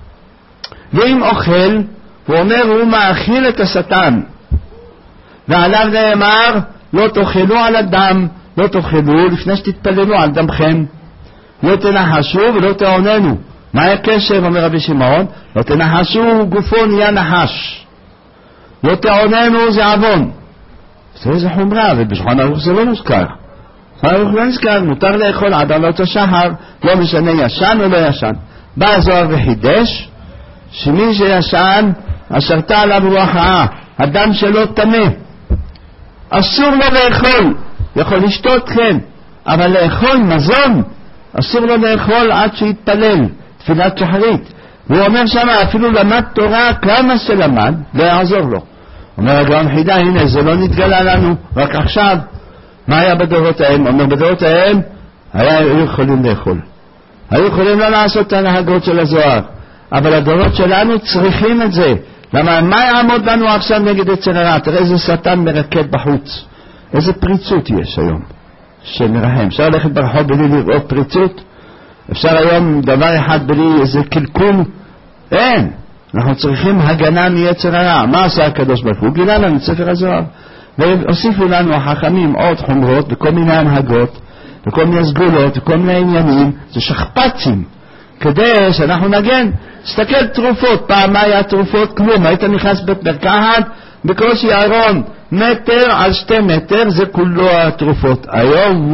ואם אוכל, הוא אומר, הוא מאכיל את השטן. ועליו נאמר, לא תאכלו על הדם, לא תאכלו לפני שתתפללו על דמכם. לא תנחשו ולא תעוננו. מה הקשר, אומר רבי שמעון? לא תנחשו, גופו נהיה נחש. לא תעוננו, זה עוון. זה חומרה, ובשולחן ערוך זה לא נזכר. ערוך לא נזכר, מותר לאכול עד עלות השחר, לא משנה ישן או לא ישן. בא הזוהר וחידש, שמי שישן, אשרת עליו רוח רעה, הדם שלו טמא. אסור לו לאכול, יכול לשתות כן, אבל לאכול מזון, אסור לו לאכול עד שיתפלל, תפילת שחרית. והוא אומר שם, אפילו למד תורה, כמה שלמד, לא יעזור לו. אומר הגאון חידה, הנה זה לא נתגלה לנו, רק עכשיו. מה היה בדורות ההם? אומר בדורות ההם, היו יכולים לאכול. היו יכולים לא לעשות את ההנהגות של הזוהר. אבל הדורות שלנו צריכים את זה. למה, מה יעמוד לנו עכשיו נגד יצר הרע? תראה איזה שטן מרקד בחוץ. איזה פריצות יש היום. שמרחם. אפשר ללכת ברחוב בלי לראות פריצות? אפשר היום דבר אחד בלי איזה קלקול? אין. אנחנו צריכים הגנה מיצר הרע. מה עשה הקדוש ברוך הוא? גילה לנו את ספר הזוהר. והוסיפו לנו החכמים עוד חומרות וכל מיני הנהגות וכל מיני סגולות וכל מיני עניינים. זה שכפצים. כדי שאנחנו נגן. תסתכל תרופות. פעם מה היה תרופות? כלום. היית נכנס בית מרקחת בקושי ארון 1 מטר על 2 מטר, זה כולו התרופות. היום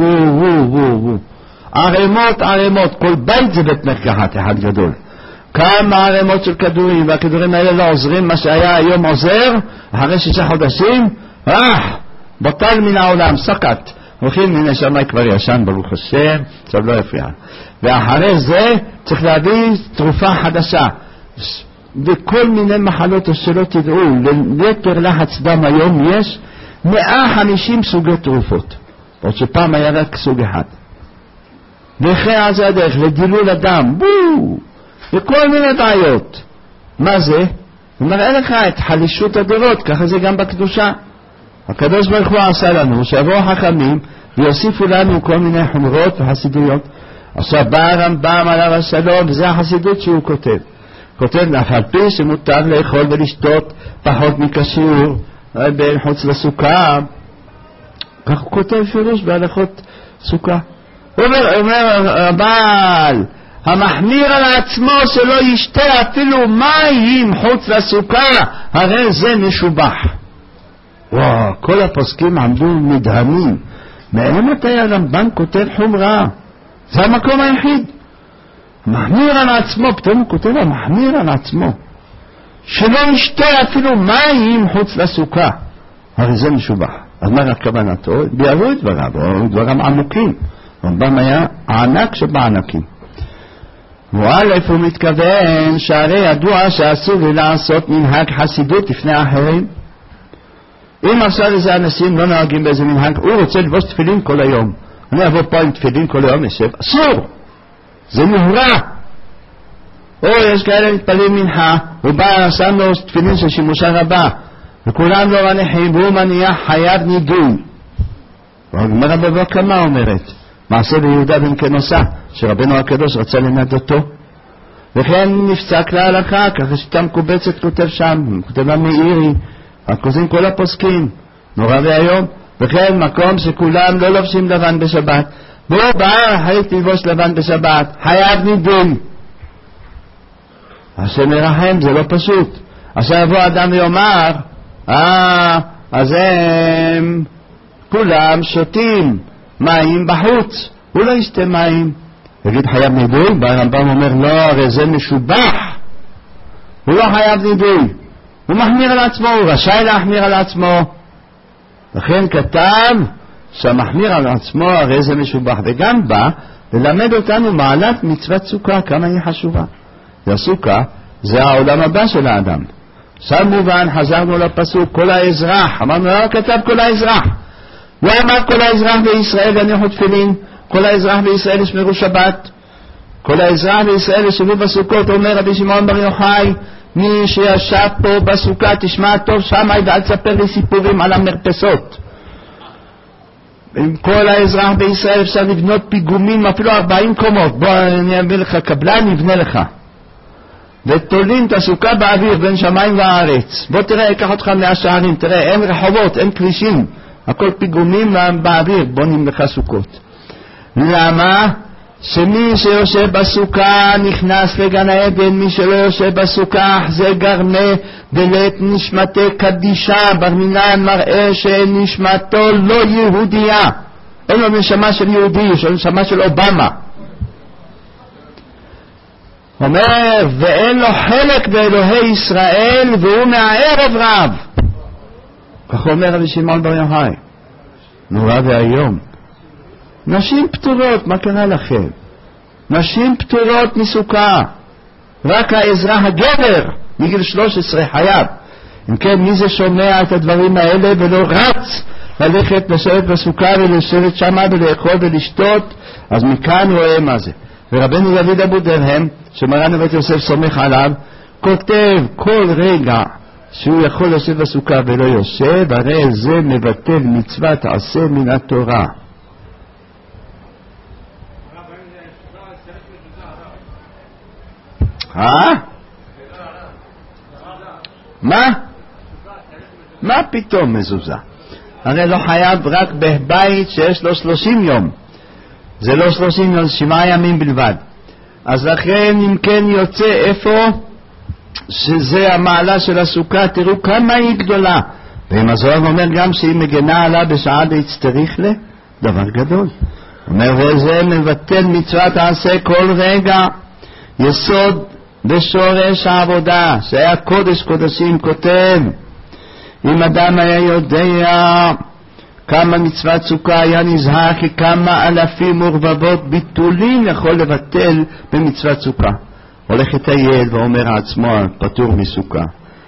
ערימות, כל בית זה בית מרקחת אחד גדול. כמה ערימות של כדורים, והכדורים האלה לא עוזרים. מה שהיה היום עוזר, אחרי 6 חודשים, בטל מן העולם, סקט. הולכים, הנה שמי כבר ישן, ברוך השם, עכשיו לא יפריע. ואחרי זה צריך להביא תרופה חדשה. וכל מיני מחלות שלא תדעו, ליתר לחץ דם היום יש 150 סוגי תרופות. עוד שפעם היה רק סוג אחד. ואחרי על זה הדרך, לדילול הדם, וכל מיני בעיות. מה זה? הוא מראה לך את חלישות הדורות, ככה זה גם בקדושה. הקדוש ברוך הוא עשה לנו, שיבואו חכמים, ויוסיפו לנו כל מיני חומרות וחסידויות. עכשיו בא הרמב"ם עליו השלום, וזה החסידות שהוא כותב. כותב אף על פי שמותר לאכול ולשתות פחות מכשיור חוץ לסוכה. כך הוא כותב פירוש בהלכות סוכה. הוא אומר אבל המחמיר על עצמו שלא ישתה אפילו מים חוץ לסוכה, הרי זה משובח. כל הפוסקים עמדו מדהמים. מאימת היה הרמב"ם כותב חומרה? זה המקום היחיד. מחמיר על עצמו, פתאום הוא כותב, מחמיר על עצמו, שלא ישתה אפילו מים חוץ לסוכה. הרי זה משובח. אז מה הכוונתו? ביארו את דבריו, או דברים עמוקים. רמב"ם היה הענק שבענקים. וא' הוא מתכוון שהרי ידוע שאסור לי לעשות מנהג חסידות לפני האחרים. אם עכשיו איזה אנשים לא נוהגים באיזה מנהג, הוא רוצה לבוש תפילין כל היום, אני אבוא פה עם תפילין כל היום, ישב, אסור, זה נהורה. או יש כאלה מתפלים מנחה, הוא בא, שם לו תפילין של שימושה רבה, וכולם לא מניחים, והוא מניח חייב נידוי. והגמרא בבא קמא אומרת, מעשה ביהודה בן כנוסה, שרבנו הקדוש רצה לנדותו, וכן נפסק להלכה, ככה שיטה מקובצת כותב שם, כותב המאירי, הכוזים כל הפוסקים, נורא והיום, וכן מקום שכולם לא לובשים לבן בשבת, והוא בא, חייב תלבוש לבן בשבת, חייב נידוי. השם ירחם, זה לא פשוט. עכשיו יבוא אדם ויאמר, אז הם כולם שותים מים בחוץ, הוא לא ישתה מים. יגיד חייב נידוי? הרמב"ם אומר לא, הרי זה משובח, הוא לא חייב נידוי, הוא מחמיר על עצמו, הוא רשאי להחמיר על עצמו. לכן כתב שהמחמיר על עצמו הרי זה משובח, וגם בא ללמד אותנו מעלת מצוות סוכה, כמה היא חשובה. והסוכה זה העולם הבא של האדם. שם מובן, חזרנו לפסוק כל האזרח, אמרנו לא כתב כל האזרח, לא אמר כל האזרח בישראל יניחו תפילין, כל האזרח בישראל ישמרו שבת, כל האזרח בישראל ישבו בסוכות. אומר רבי שמעון בר יוחאי, מי שישב פה בסוכה תשמע טוב שמאי ואל תספר לי סיפורים על המרפסות. עם כל האזרח בישראל אפשר לבנות פיגומים אפילו 40 קומות, בוא אני אביא לך קבלן נבנה לך, ותולים את הסוכה באוויר בין שמיים וארץ. בוא תראה, אקח אותך מהשערים, תראה, אין רחובות, אין כבישים, הכל פיגומים באוויר, בונים לך סוכות. למה? שמי שיושב בסוכה נכנס לגן העדן, מי שלא יושב בסוכה זה גרמה דלת נשמתי קדישה. בר מינן מראה שנשמתו לא יהודייה, אין לו נשמה של יהודי, יש לו נשמה של אובמה. אומר ואין לו חלק באלוהי ישראל והוא מהערב רב, כך אומר רבי שמעון בר יוחאי. נורא והיום. נשים פטורות, מה קרה לכם? נשים פטורות מסוכה, רק האזרח הגבר מגיל 13 חייב. אם כן, מי זה שומע את הדברים האלה ולא רץ ללכת לשבת בסוכה ולשבת שמה ולאכול ולשתות? אז מכאן רואה מה זה. ורבנו דוד אבו דרהם, שמרן הבית יוסף סומך עליו, כותב כל רגע שהוא יכול לשבת בסוכה ולא יושב, הרי זה מבטל מצוות עשה מן התורה. מה פתאום מזוזה? הרי לא חייב רק בבית שיש לו 30 יום, זה לא 30 יום, 7 ימים בלבד. אז לכן אם כן יוצא איפה שזה המעלה של הסוכה, תראו כמה היא גדולה. ואם הזוהר אומר גם שהיא מגנה עלה בשעה להצטריך לה, דבר גדול. אומר וזה מבטל מצוות העשה כל רגע, יסוד ושורש העבודה, שהיה קודש קודשים. כותב אם אדם היה יודע כמה מצוות סוכה היה נזהר, כי כמה אלפים ורבבות ביטולים יכול לבטל במצוות סוכה. הולך לטייל ואומר עצמו פטור מסוכה.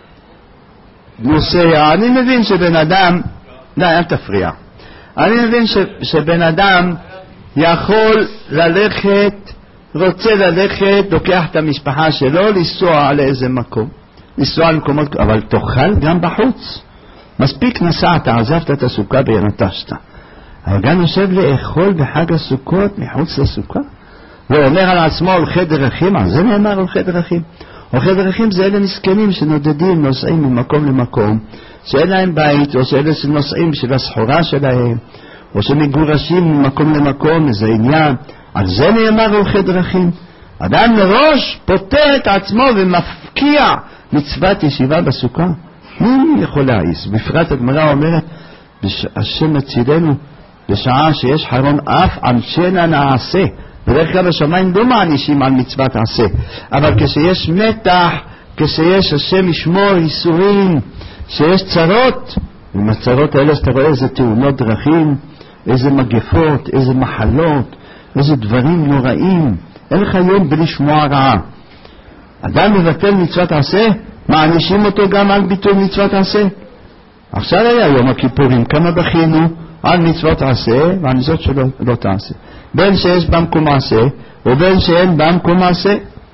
נוסע, אני מבין שבן אדם, אל תפריע, אני מבין שבן אדם יכול ללכת, רוצה ללכת, לוקח את המשפחה שלו, לנסוע לאיזה מקום, לנסוע למקומות, אבל תאכל גם בחוץ. מספיק נסעת, עזבת את הסוכה ונטשת, אבל גם יושב לאכול בחג הסוכות מחוץ לסוכה. הוא אומר על עצמו הולכי דרכים, על זה נאמר הולכי דרכים. הולכי דרכים זה אלה מסכנים שנודדים, נוסעים ממקום למקום, שאין להם בית, או שאלה שנוסעים של הסחורה שלהם, או שמגורשים ממקום למקום, איזה עניין. על זה נאמר הולכי דרכים. אדם מראש פותר את עצמו ומפקיע מצוות ישיבה בסוכה. מי יכול להעיס? בפרט הגמרא אומרת, השם מצילנו בשעה שיש חרון אף עמשנה נעשה, בדרך כלל בשמיים לא מענישים על מצוות עשה, אבל כשיש מתח, כשיש השם ישמור איסורים, שיש צרות, עם הצרות האלה שאתה רואה איזה תאונות דרכים, איזה מגפות, איזה מחלות, איזה דברים נוראים, אין לך יום בלי שמוע רעה. אדם מבטל מצוות עשה, מענישים אותו גם על ביטול מצוות עשה. עכשיו היה יום הכיפורים, כמה בכינו על מצוות עשה ועל מצוות שלא תעשה, בין שיש במקום עשה ובין שאין במקום עשה.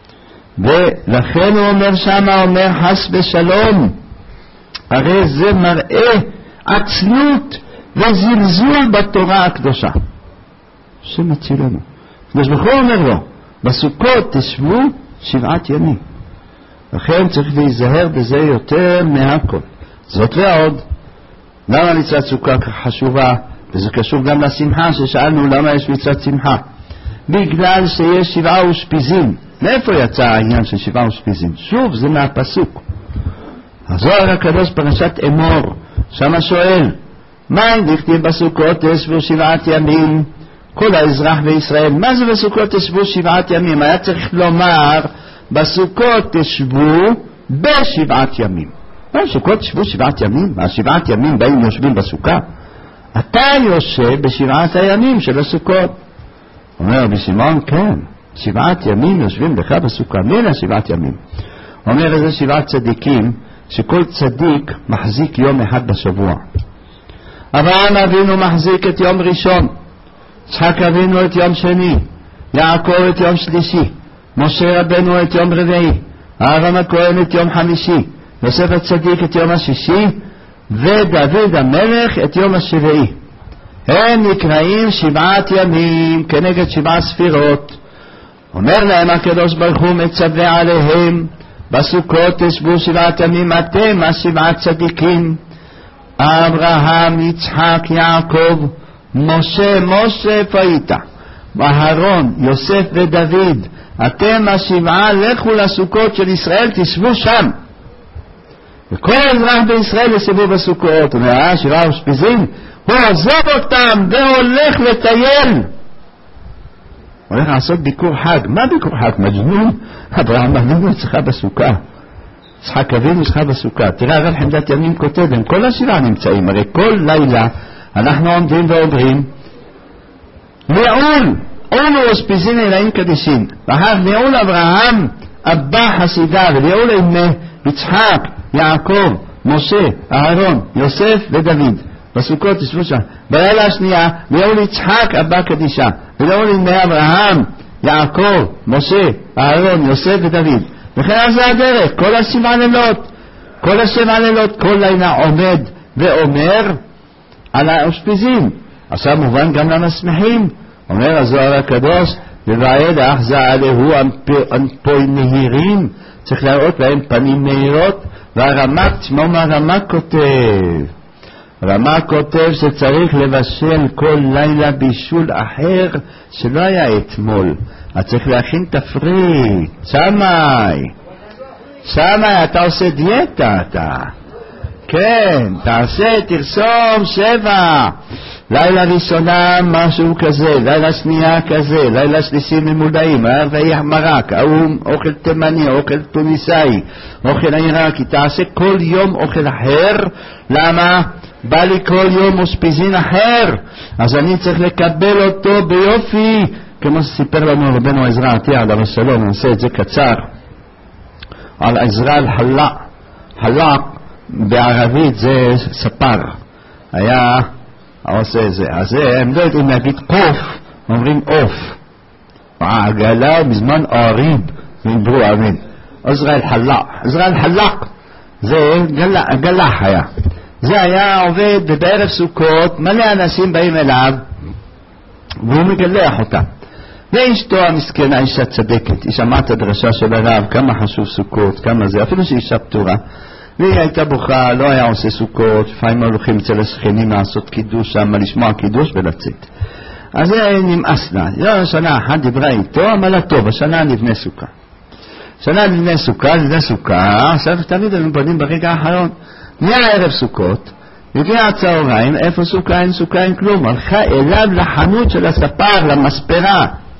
ולכן הוא אומר שמה, אומר חס ושלום, הרי זה מראה עצלות וזלזול בתורה הקדושה. שמצילנו. ובכל אומר לו, בסוכות תשבו 7 ימים. לכן צריך להיזהר בזה יותר מהכל. זאת ועוד, למה מצוות סוכה חשובה? וזה קשור גם לשמחה, ששאלנו למה יש מצוות שמחה. בגלל שיש 7 אושפיזין. מאיפה יצא העניין של 7 אושפיזין? שוב, זה מהפסוק. הזוהר הקדוש פרשת אמור, שמה שואל, מה נכתב בסוכות תשבו 7 ימים? כל האזרח בישראל, מה זה בסוכות תשבו 7 ימים? היה צריך לומר, בסוכות תשבו ב7 ימים. בסוכות תשבו 7 ימים? 7 ימים באים יושבים בסוכה? אתה יושב ב7 הימים של הסוכות. אומר רבי שמעון, כן, 7 ימים יושבים לך בסוכה. מי 7 ימים? אומר איזה 7 צדיקים, שכל צדיק מחזיק יום אחד בשבוע. אברהם אבינו מחזיק את יום ראשון, יצחק אבינו את יום שני, יעקב את יום שלישי, משה רבנו את יום רביעי, אהרון הכהן את יום חמישי, יוסף הצדיק את יום השישי, ודוד המלך את יום השביעי. הם נקראים 7 ימים כנגד 7 ספירות. אומר להם הקדוש ברוך הוא, מצווה עליהם, בסוכות תשבו 7 ימים אתם 7 צדיקים, אברהם, יצחק, יעקב, משה איפה היית? אהרון, יוסף ודוד, אתם 7, לכו לסוכות של ישראל, תשבו שם. וכל אזרח בישראל ישבו בסוכות. הוא אומר, 7 אושפיזין, הוא עוזב אותם והולך לטייל. הולך לעשות ביקור חג. מה ביקור חג? מג'נון? אברהם אבינו אצלך בסוכה, יצחק אבינו אצלך בסוכה. תראה, הרב חמדת ימים כותב, הם כל 7 נמצאים, הרי כל לילה אנחנו עומדים ואומרים נעול, אולו אושפיזין אלוהים קדישין, ואחר נעול אברהם אבא חסידה, ונעול אמא יצחק, יעקב, משה, אהרון, יוסף ודוד. בסוכות תשבו שם. בלילה השנייה נעול יצחק אבא קדישה, ונעול אמא אברהם, יעקב, משה, אהרון, יוסף ודוד. וכן על זה הדרך, כל 7 לילות, כל לילה עומד ואומר על האושפיזין. עכשיו מובן גם למסמכים. אומר הזוהר הקדוש, ובעדך זה עליהו אנפוי נהירים, צריך להראות להם פנים מהירות. והרמ"ק, תשמעו מה הרמ"ק כותב. הרמ"ק כותב שצריך לבשל כל לילה בישול אחר שלא היה אתמול. אז צריך להכין תפריט. שמאי, אתה עושה דיאטה אתה. כן, תרשום 7. לילה ראשונה משהו כזה, לילה שנייה כזה, לילה שלישי ממולאים, הרביעי מרק, אוכל תימני, אוכל טוניסאי, אוכל עיראקי. תעשה כל יום אוכל אחר. למה? בא לי כל יום אושפיזין אחר, אז אני צריך לקבל אותו ביופי, כמו שסיפר לנו רבנו עזרא עטיה עליו השלום. נעשה את זה קצר. על עזרא חלק בערבית זה ספר, היה עושה זה. אז הם לא יודעים להגיד קוף, אומרים אוף. העגלה בזמן עריב דיברו ערבים. עזרא חלק זה גלח היה. זה היה עובד בערב סוכות, מלא אנשים באים אליו והוא מגלח אותם. ואשתו המסכנה, אישה צדקת, היא שמעת הדרשה של הרב, כמה חשוב סוכות, כמה זה, אפילו שאישה פטורה, והיא הייתה בוכה, לא היה עושה סוכות, לפעמים הולכים אצל השכנים לעשות קידוש שם, לשמוע קידוש ולצאת. אז זה נמאס לה. שנה אחת דיברה איתו, אמרה טוב, השנה נבנה סוכה. נבנה סוכה, עכשיו תמיד הם בונים ברגע האחרון. מהערב סוכות, הגיע הצהריים, איפה סוכה? אין סוכה, אין כלום. הלכה אליו לחנות של הספר, למספרה.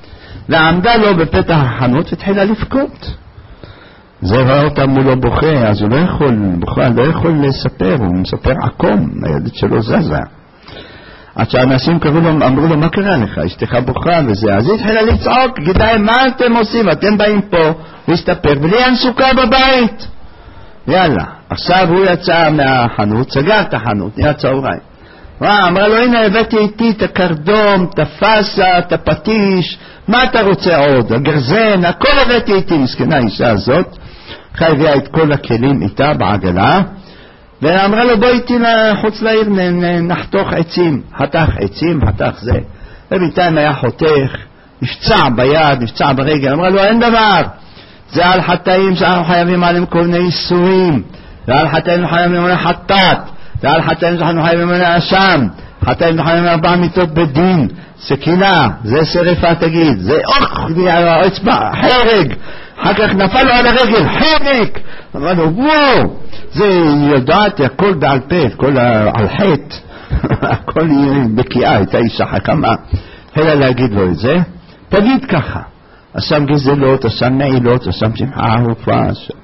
ועמדה לו בפתח החנות והתחילה לבכות. זה ראה אותה מולו בוכה, אז הוא לא יכול לספר, הוא מספר עקום, הילד שלו זזה. עד שהאנשים אמרו לו, מה קרה לך? אשתך בוכה וזה. אז היא התחילה לצעוק, גדיים, מה אתם עושים? אתם באים פה להסתפר, ולי אין סוכה בבית. יאללה, עכשיו הוא יצא מהחנות, סגר את החנות, נהיה צהריים. אמרה לו, הנה הבאתי איתי את הקרדום, את הפסה, את הפטיש, מה אתה רוצה עוד? הגרזן, הכל הבאתי איתי. מסכנה האישה הזאת, הביאה את כל הכלים איתה בעגלה, ואמרה לו, בוא איתי לחוץ לעיר, נחתוך עצים. חתך עצים, חתך זה. ובינתיים היה חותך, נפצע ביד, נפצע ברגל. אמרה לו, אין דבר, זה על חטאים שאנחנו חייבים עליהם כל מיני איסורים, ועל חטאים חייבים עליהם חטאת, ועל חטאים שאנחנו חייבים עליהם אשם, חטאים חייבים 4 מיתות בדין, סכינה, זה שריפה תגיד, זה אצבע, חרג, אחר כך נפל לו על הרגל, חרק. אמר לו, וואו, זה יודעת, הכל בעל פה, הכל על חטא, הכל בקיאה, הייתה אישה חכמה, התחילה להגיד לו את זה, תגיד ככה, אשם גזלות, אשם נעילות, אשם שמחה ערופה,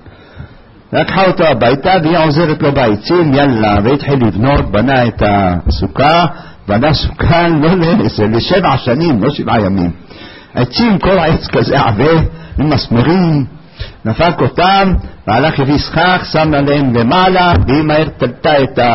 לקחה אותו הביתה והיא עוזרת לו בעצים, יאללה, והתחיל לבנות, בנה את הסוכה, בנה סוכה לא ל7 שנים, לא 7 ימים. עצים, כל העץ כזה עבה, עם מסמרים, נפק אותם, והלך הביא סכך, שם עליהם למעלה, והיא מהר תלתה את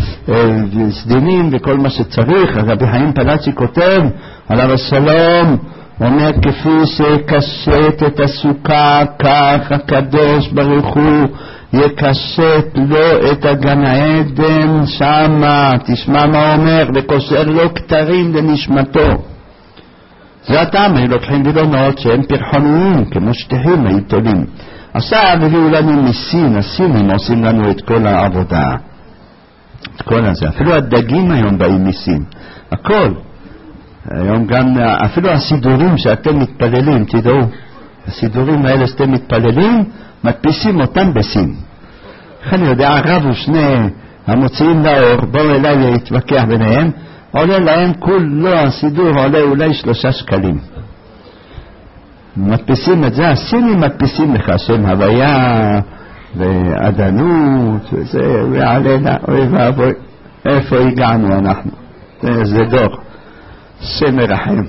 הסדינים וכל מה שצריך. רבי חיים פלאצ'י כותב, עליו השלום, אומר כפי שקשט את הסוכה, כך הקדוש ברוך הוא יקשט לו את הגן העדן שמה. תשמע מה אומר, וקושר לו כתרים לנשמתו. זה הטעם, הם לוקחים וילונות שהם פרחוניים, כמו שטיחים העיתולים. עכשיו הביאו לנו מסין, הסינים עושים לנו את כל העבודה, את כל הזה. אפילו הדגים היום באים מסין, הכל. היום גם אפילו הסידורים שאתם מתפללים, תדעו, הסידורים האלה שאתם מתפללים, מדפיסים אותם בסין. אני יודע, הרב ושני המוציאים לאור, בואו אליי להתווכח ביניהם, עולה להם כולו הסידור, עולה אולי 3 שקלים. מדפיסים את זה, הסינים מדפיסים לך שם הוויה ועדנות וזה, ועלינה, אוי ואבוי, איפה הגענו אנחנו? זה דור, שם מרחם.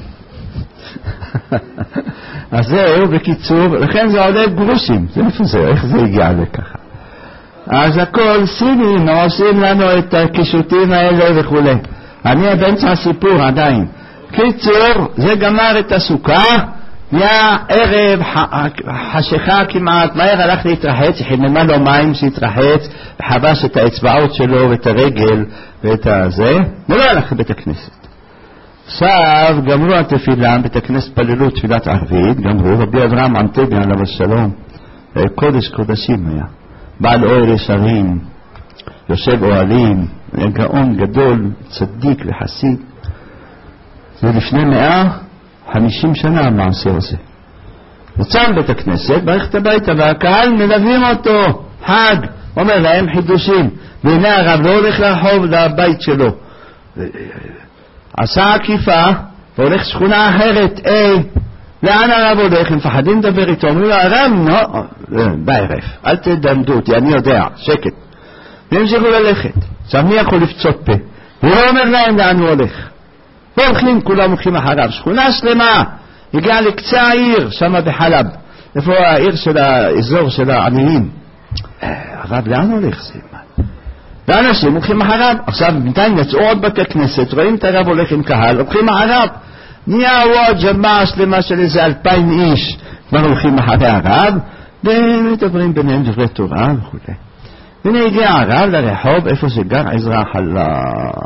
אז זהו, בקיצור, לכן זה עולה גרושים, זה איפה זה, איך זה הגיע לככה? אז הכל סינים עושים לנו את הקישוטים האלה וכו'. אני באמצע הסיפור עדיין. קיצור, זה גמר את הסוכה, היה ערב חשיכה כמעט, מהר הלך להתרחץ, חיממה לו מים שהתרחץ, וחבש את האצבעות שלו ואת הרגל ואת הזה, ולא הלך לבית הכנסת. עכשיו גמרו התפילה, בית הכנסת פללו תפילת ערבית, גמרו, רבי אברהם ענתבי עליו השלום, קודש קודשים היה, בעל אוהל ישרים, יושב אוהלים, היה גאון גדול, צדיק וחסיד. זה לפני 150 שנה המעשה הזה. יצא מבית הכנסת, ברכת הביתה, והקהל מלווים אותו, חג, אומר להם חידושים, והנה הרב לא הולך לרחוב לבית שלו. עשה עקיפה, והולך שכונה אחרת, לאן הרב הולך? הם מפחדים לדבר איתו, אומרים לו, הרב, בערב, אל תדמדו אותי, אני יודע, שקט. והמשיכו ללכת. עכשיו מי יכול לפצות פה? הוא לא אומר להם לאן הוא הולך. והולכים, כולם הולכים אחריו. שכונה שלמה, הגיעה לקצה העיר, שם בחלב. איפה העיר של האזור של העניים? הרב, לאן הוא הולך? ואנשים הולכים אחריו. עכשיו בינתיים יצאו עוד בתי כנסת, רואים את הרב הולך עם קהל, הולכים אחריו. נהיה עוד ג'מעה שלמה של איזה 2,000 איש, כבר הולכים אחרי הרב, ומדברים ביניהם דברי תורה וכו'. והנה הגיע הרב לרחוב, איפה שגר עזרא חלה.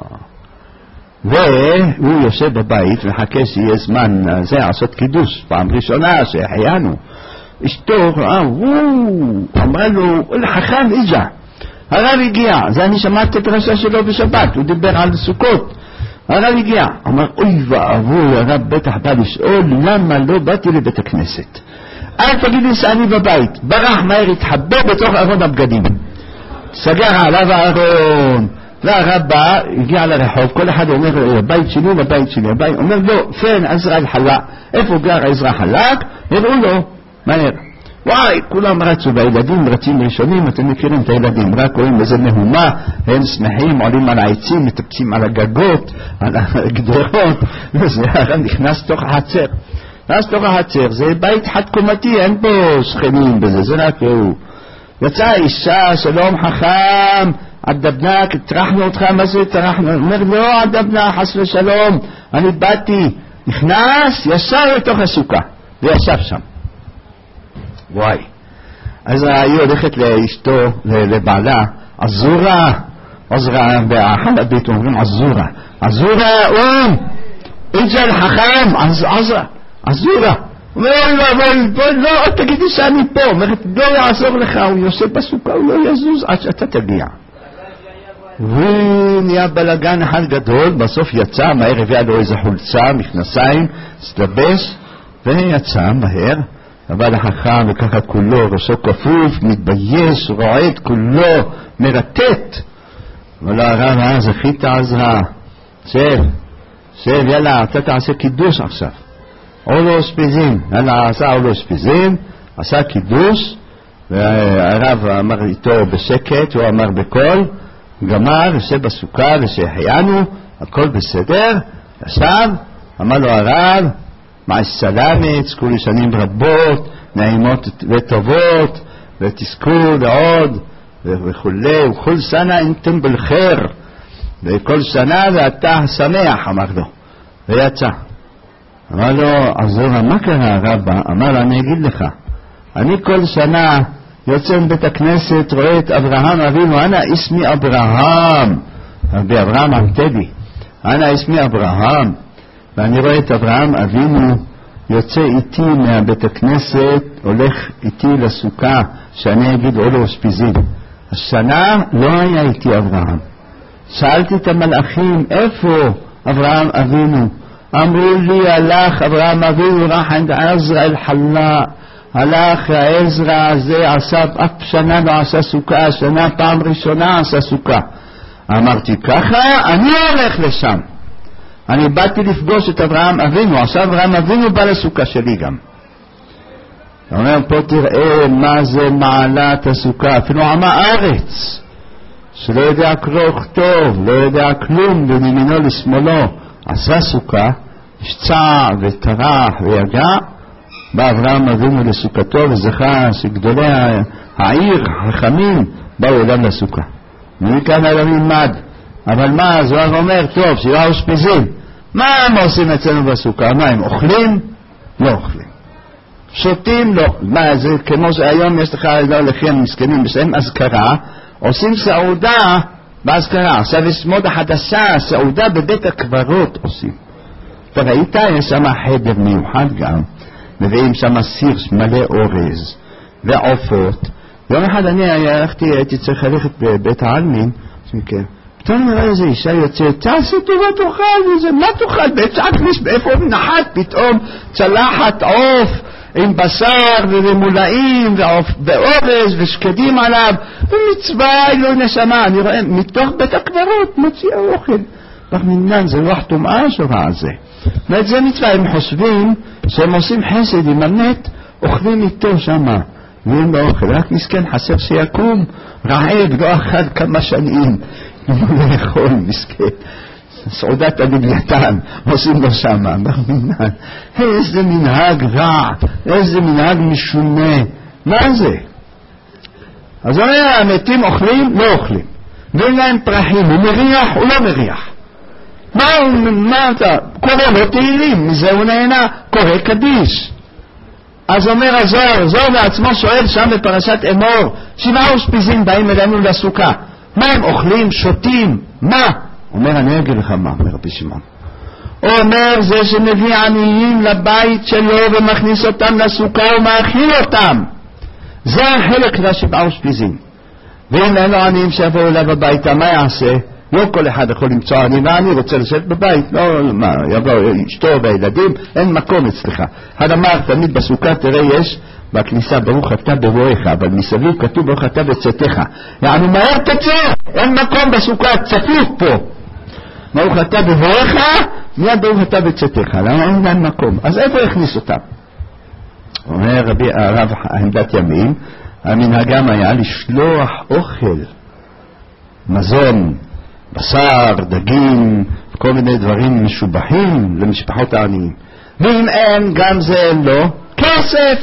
והוא יושב בבית וחכה שיהיה זמן זה, לעשות קידוש, פעם ראשונה שהחיינו. אשתו ראה, אמרה לו, חכם איג'ה. הרב הגיע, זה אני שמעתי את הרשע שלו בשבת, הוא דיבר על סוכות. הרב הגיע, אמר, אוי ואבוי, הרב בטח בא לשאול, למה לא באתי לבית הכנסת? אל תגיד לי שאני בבית, ברח מהר, התחבא בתוך ארון הבגדים. סגר עליו הארון, והרב בא, הגיע לרחוב, כל אחד אומר לבית שלי, לבית שלי, הבית אומר לו, פן עזרא חלק, איפה גר עזרא חלק? הראו לו, מהר. וואי, כולם רצו, והילדים רצים ראשונים, אתם מכירים את הילדים, רק רואים איזה מהומה, הם שמחים, עולים על העצים, מטפסים על הגגות, על הגדרות, וזה נכנס תוך החצר. נכנס תוך החצר, זה בית חד קומתי, אין פה שכנים בזה, זה רק הוא. יצאה אישה, שלום חכם, עדבנק, טרחנו אותך, מה זה טרחנו? אומר, לא עדבנק, חס ושלום, אני באתי, נכנס, ישר לתוך הסוכה, וישב שם. וואי. אז היא הולכת לאשתו, לבעלה, עזורה, באחד הבית אומרים עזורה, איג'ל חכם, עזורה. אומר לו, לא, תגידי שאני פה. אומרת, לא יעזור לך, הוא יושב בסוכה, הוא לא יזוז עד שאתה תגיע. ונהיה בלגן אחד גדול, בסוף יצא, מהר הביאה לו איזה חולצה, מכנסיים, סלבש, ויצא מהר. אבל החכם וככה כולו, ראשו כפוף, מתבייש, רועד, כולו מרטט. אבל הרב, זכית עזרה, שב, יאללה, אתה תעשה קידוש עכשיו. אולו אשפיזין, יאללה, עשה אולו אשפיזין, עשה קידוש, והרב אמר איתו בשקט, הוא אמר בקול, גמר, יושב בסוכה ושהחיינו, הכל בסדר, ישב, אמר לו הרב, מעש סלמת, זכו לי שנים רבות, נעימות וטובות, ותזכו לעוד, וכולי, וכל שנה אינתם בלחר, וכל שנה ואתה שמח, אמר לו, ויצא. אמר לו, עזורה, מה קרה הרבה? אמר לו, אני אגיד לך, אני כל שנה יוצא מבית הכנסת, רואה את אברהם אבינו, אנא اسمי אברהם, רבי אברהם עמתדי, אנא اسمי אברהם, ואני רואה את אברהם אבינו יוצא איתי מהבית הכנסת, הולך איתי לסוכה, שאני אגיד אולו אשפיזין. השנה לא היה איתי אברהם. שאלתי את המלאכים, איפה אברהם אבינו? אמרו לי, הלך אברהם אבינו, רח עד עזרא אל חלה, הלך העזרא הזה, עשה אף שנה לא עשה סוכה, השנה פעם ראשונה עשה סוכה. אמרתי, ככה אני הולך לשם. אני באתי לפגוש את אברהם אבינו, עכשיו אברהם אבינו בא לסוכה שלי גם. הוא אומר, פה תראה מה זה מעלת הסוכה, אפילו עם הארץ, שלא יודע קרוא וכתוב, לא יודע כלום, בין ימינו לשמאלו, עשה סוכה, השצע וטרח ויגע, בא אברהם אבינו לסוכתו, וזכה שגדולי העיר, החכמים, באו אליו לסוכה. ומכאן אדם ילמד. אבל מה, זוהר אומר, טוב, שירה אושפיזין. מה הם עושים אצלנו בסוכה? מה, הם אוכלים? לא אוכלים. שותים? לא. מה, זה כמו שהיום יש לך לא לכם מסכנים בשם אזכרה, עושים סעודה באזכרה. עכשיו יש מודה חדשה, סעודה בבית הקברות עושים. אתה ראית? יש שם חדר מיוחד גם, מביאים שם סיר מלא אורז ועופות. יום אחד אני הייתי צריך ללכת בבית העלמין, פתאום נראה איזה אישה יוצאת, תעשי טובה תאכל, מה תאכל? בצעקניש, באיפה נחת פתאום צלחת עוף עם בשר ומולאים ואורז ושקדים עליו, ומצווה אלוהי נשמה. אני רואה מתוך בית הקברות מוציא האוכל. מינן זה רוח טומאה שורה הזה. ואת זה מצווה, הם חושבים שהם עושים חסד עם המת, אוכלים איתו שמה. ואין לו אוכל, רק מסכן חסר שיקום, רעב, לא אכל כמה שנים, לא לאכול מסכן. סעודת הלוויתן, עושים לו שמה, מינן. איזה מנהג רע, איזה מנהג משונה, מה זה? אז המתים אוכלים, לא אוכלים. ואין להם פרחים, הוא מריח, הוא לא מריח. מה אתה? קורא לו תהילים, מזה הוא נהנה, קורא קדיש. אז אומר הזוהר, זוהר בעצמו שואל שם בפרשת אמור, 7 אושפיזין באים אלינו לסוכה. מה הם אוכלים, שותים? מה? אומר, אני אגיד לך מה, אומר רבי שמעון. הוא אומר, זה שמביא עניים לבית שלו ומכניס אותם לסוכה ומאכיל אותם. זה החלק ל7 אושפיזין. ואם אין לו עניים שיבואו אליו הביתה, מה יעשה? לא כל אחד יכול למצוא עני, ואני רוצה לשבת בבית, לא, מה, יבוא אשתו והילדים, אין מקום אצלך. אחד אמר, תמיד בסוכה, תראה, יש בכניסה ברוך אתה בבואך, אבל מסביב כתוב ברוך אתה בצאתך. יענו מהר תצא, אין מקום בסוכה, צפיף פה. ברוך אתה בבואך, מיד ברוך אתה בצאתך, למה אין להם מקום? אז איפה הכניס אותם? אומר הרב עמדת ימים, המנהגם היה לשלוח אוכל, מזון, בשר, דגים, כל מיני דברים משובחים למשפחות העניים. ואם אין, גם זה לא, כסף,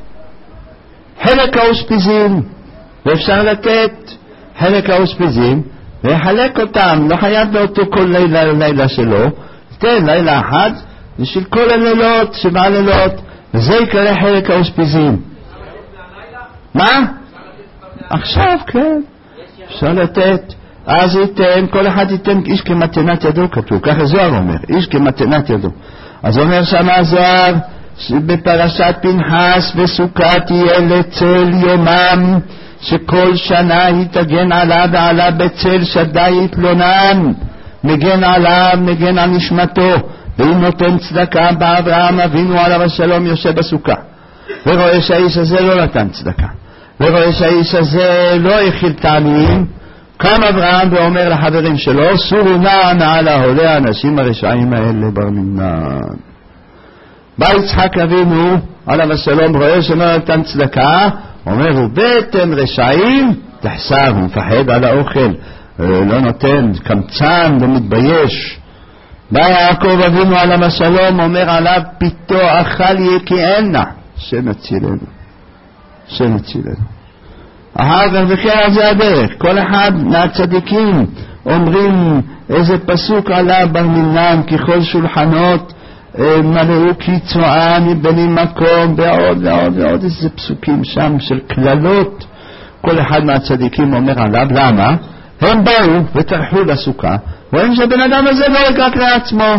חלק האוספיזין, ואפשר לתת חלק האוספיזין ולחלק אותם, לא חייב באותו כל לילה שלו, תן לילה אחד בשביל כל הלילות, 7 לילות, וזה יקרא חלק האוספיזין. מה? עכשיו, כן, אפשר לתת. אז ייתן, כל אחד ייתן איש כמתנת ידו, כתוב, ככה זוהר אומר, איש כמתנת ידו. אז אומר שם הזוהר, בפרשת פנחס וסוכה תהיה לצל יומם, שכל שנה יתגן עליו ועליו בצל שדי יתלונן, מגן עליו, מגן על נשמתו, ואם נותן צדקה באברהם אבינו עליו השלום יושב בסוכה, ורואה שהאיש הזה לא נתן צדקה, ורואה שהאיש הזה לא הכיל את העניים, קם אברהם ואומר לחברים שלו, סורו נא מעל העולה האנשים הרשעים האלה בר מינן. בא יצחק אבינו עליו השלום, רואה שלא נתן צדקה, אומר הוא בטן רשעים תחסר, הוא מפחד על האוכל, לא נותן, קמצן, לא מתבייש. בא יעקב אבינו עליו השלום, אומר עליו פיתו אכל יקיינה, שנצילנו, שנצילנו. אחר כך וכן זה הדרך, כל אחד מהצדיקים אומרים איזה פסוק עליו בר מינן, ככל שולחנות מלאו קיצועה מבני מקום, ועוד ועוד ועוד איזה פסוקים שם של כללות, כל אחד מהצדיקים אומר עליו. למה? הם באו וטרחו לסוכה, רואים שהבן אדם הזה לא רק לעצמו,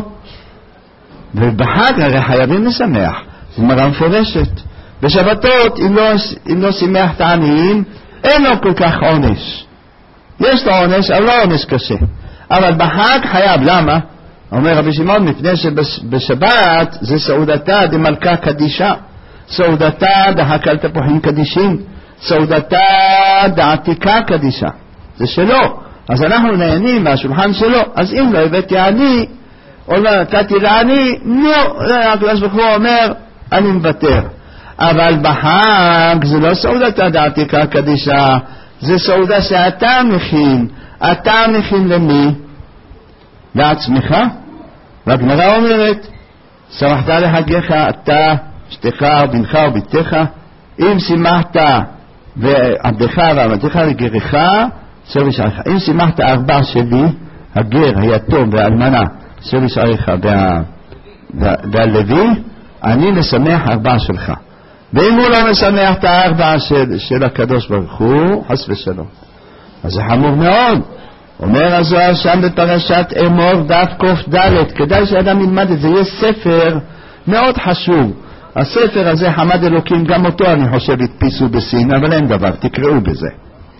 ובחג הרי חייבים לשמח, זה מראה מפורשת. בשבתות אם לא שימח את העניים אין לו כל כך עונש, יש לו עונש אבל לא עונש קשה, אבל בחג חייב. למה? אומר רבי שמעון, מפני שבשבת זה סעודתה דמלכה קדישה, סעודתה דהקל תפוחים קדישים, סעודתה דעתיקה קדישה, זה שלו, אז אנחנו נהנים מהשולחן שלו. אז אם לא הבאתי עני או לא נתתי לעני, הקדוש ברוך הוא אומר אני מוותר. אבל בחג זה לא סעודתה דעתיקה קדישה, זה סעודה שאתה מכין. אתה מכין למי? לעצמך. והגמרא אומרת שמחת לחגיך אתה, אשתך ובנך וביתך, אם שימחת ועבדך ועבדך וגרך סר בשעריך. אם שימחת 4 שלי, הגר, היתום והאלמנה, סר בשעריך והלוי, אני משמח 4 שלך. ואם הוא לא משמח את 4 של הקדוש ברוך הוא, חס ושלום, אז זה חמור מאוד. אומר הזוהר שם בפרשת אמור דף קד, כדאי שאדם ילמד את זה, יש ספר מאוד חשוב. הספר הזה חמד אלוקים, גם אותו אני חושב הדפיסו בסין, אבל אין דבר, תקראו בזה.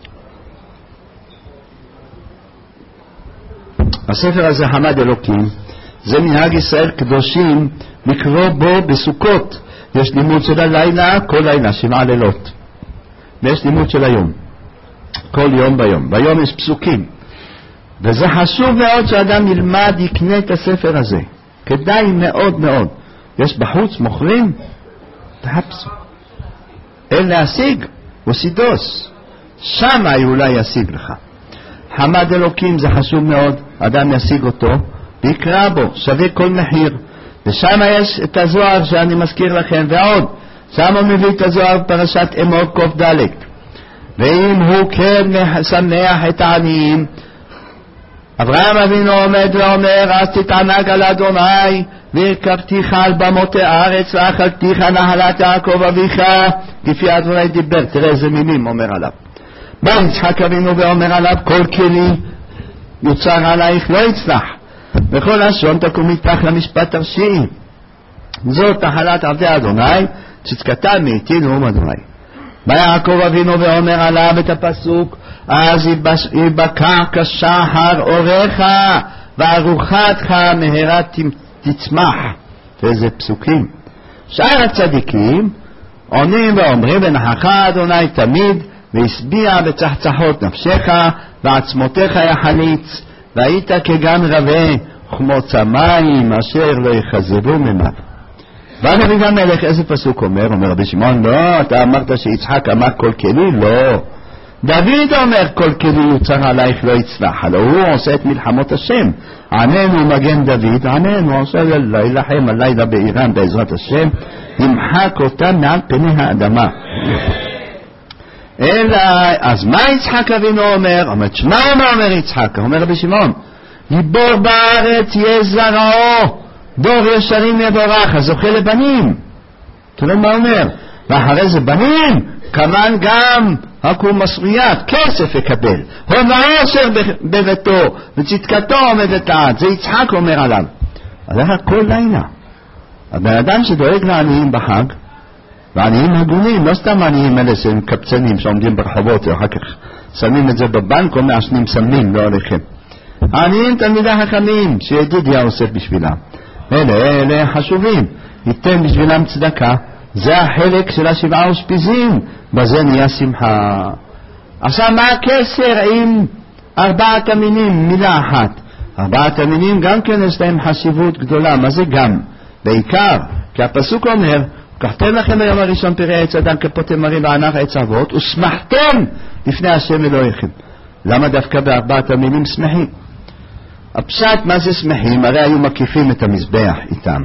הספר הזה חמד אלוקים, זה מנהג ישראל קדושים לקרוא בו בסוכות. יש לימוד של הלילה, כל לילה 7 לילות, ויש לימוד של היום, כל יום ביום. ביום יש פסוקים, וזה חשוב מאוד שאדם ילמד, יקנה את הספר הזה, כדאי מאוד מאוד. יש בחוץ מוכרים, תחפשו, אין להשיג, הוא סידוס, שם אולי ישיג לך. חמד אלוקים זה חשוב מאוד, אדם ישיג אותו ויקרא בו, שווה כל מחיר. ושם יש את הזוהר שאני מזכיר לכם, ועוד שם הוא מביא את הזוהר פרשת אמור קד. ואם הוא כן משמח את העניים, אברהם אבינו עומד ואומר אז תתענג על אדוני והרכבתיך על במות הארץ ואכלתיך נחלת יעקב אביך כפי אדוני דיבר. תראה איזה מילים אומר עליו. בא יצחק אבינו ואומר עליו כל כלי יוצר עלייך לא יצלח, וכל לשון תקום איתך למשפט תרשיעי, זאת נחלת עבדי אדוני צדקתם מאיתי נאום אדוני. בא יעקב אבינו ואומר עליו את הפסוק אז יבקע כשחר אורך וארוחתך מהרה תצמח. ואיזה פסוקים. שאר הצדיקים עונים ואומרים ונכחה אדוני תמיד, והשביע בצחצחות נפשך, ועצמותיך יחליץ, והיית כגן רבה, כמו צמיים אשר לא יחזבו ממנו. ואז דוד המלך, איזה פסוק אומר? אומר רבי שמעון, לא, אתה אמרת שיצחק אמר כל כלי, לא. דוד אומר כל כלי יוצר עלייך לא יצלח, הלא הוא עושה את מלחמות השם. עננו מגן דוד, עננו עושה להילחם הלילה באיראן בעזרת השם, ימחק אותם מעל פני האדמה. אלא, אז מה יצחק אבינו אומר? אומר, שמה אומר יצחק? אומר רבי שמעון, גיבור בארץ יהיה זרעו, דור ישרים יבורך, הזוכה לבנים. תראה מה אומר, ואחרי זה בנים, כמן גם הקום מסריית, כסף יקבל, הון ועושר בביתו, וצדקתו עומדת עד, זה יצחק אומר עליו. אז איך כל לילה, הבן אדם שדואג לעניים בחג, ועניים הגונים, לא סתם עניים אלה שהם קפצנים שעומדים ברחובות, ואחר כך שמים את זה בבנק או מעשנים סמים, לא עליכם. העניים תלמידי חכמים, שידידיה עושה בשבילם. אלה חשובים, ייתן בשבילם צדקה, זה החלק של השבעה ושפיזים, בזה נהיה שמחה. עכשיו מה הקשר עם ארבעת המינים? מילה אחת. ארבעת המינים גם כן יש להם חשיבות גדולה. מה זה גם? בעיקר, כי הפסוק אומר, קחתם לכם ביום הראשון פרי עץ אדם כפות תמרים וענף עץ אבות, ושמחתם לפני השם אלוהיכם. למה דווקא בארבעת המינים שמחים? הפשט מה זה שמחים? הרי היו מקיפים את המזבח איתם.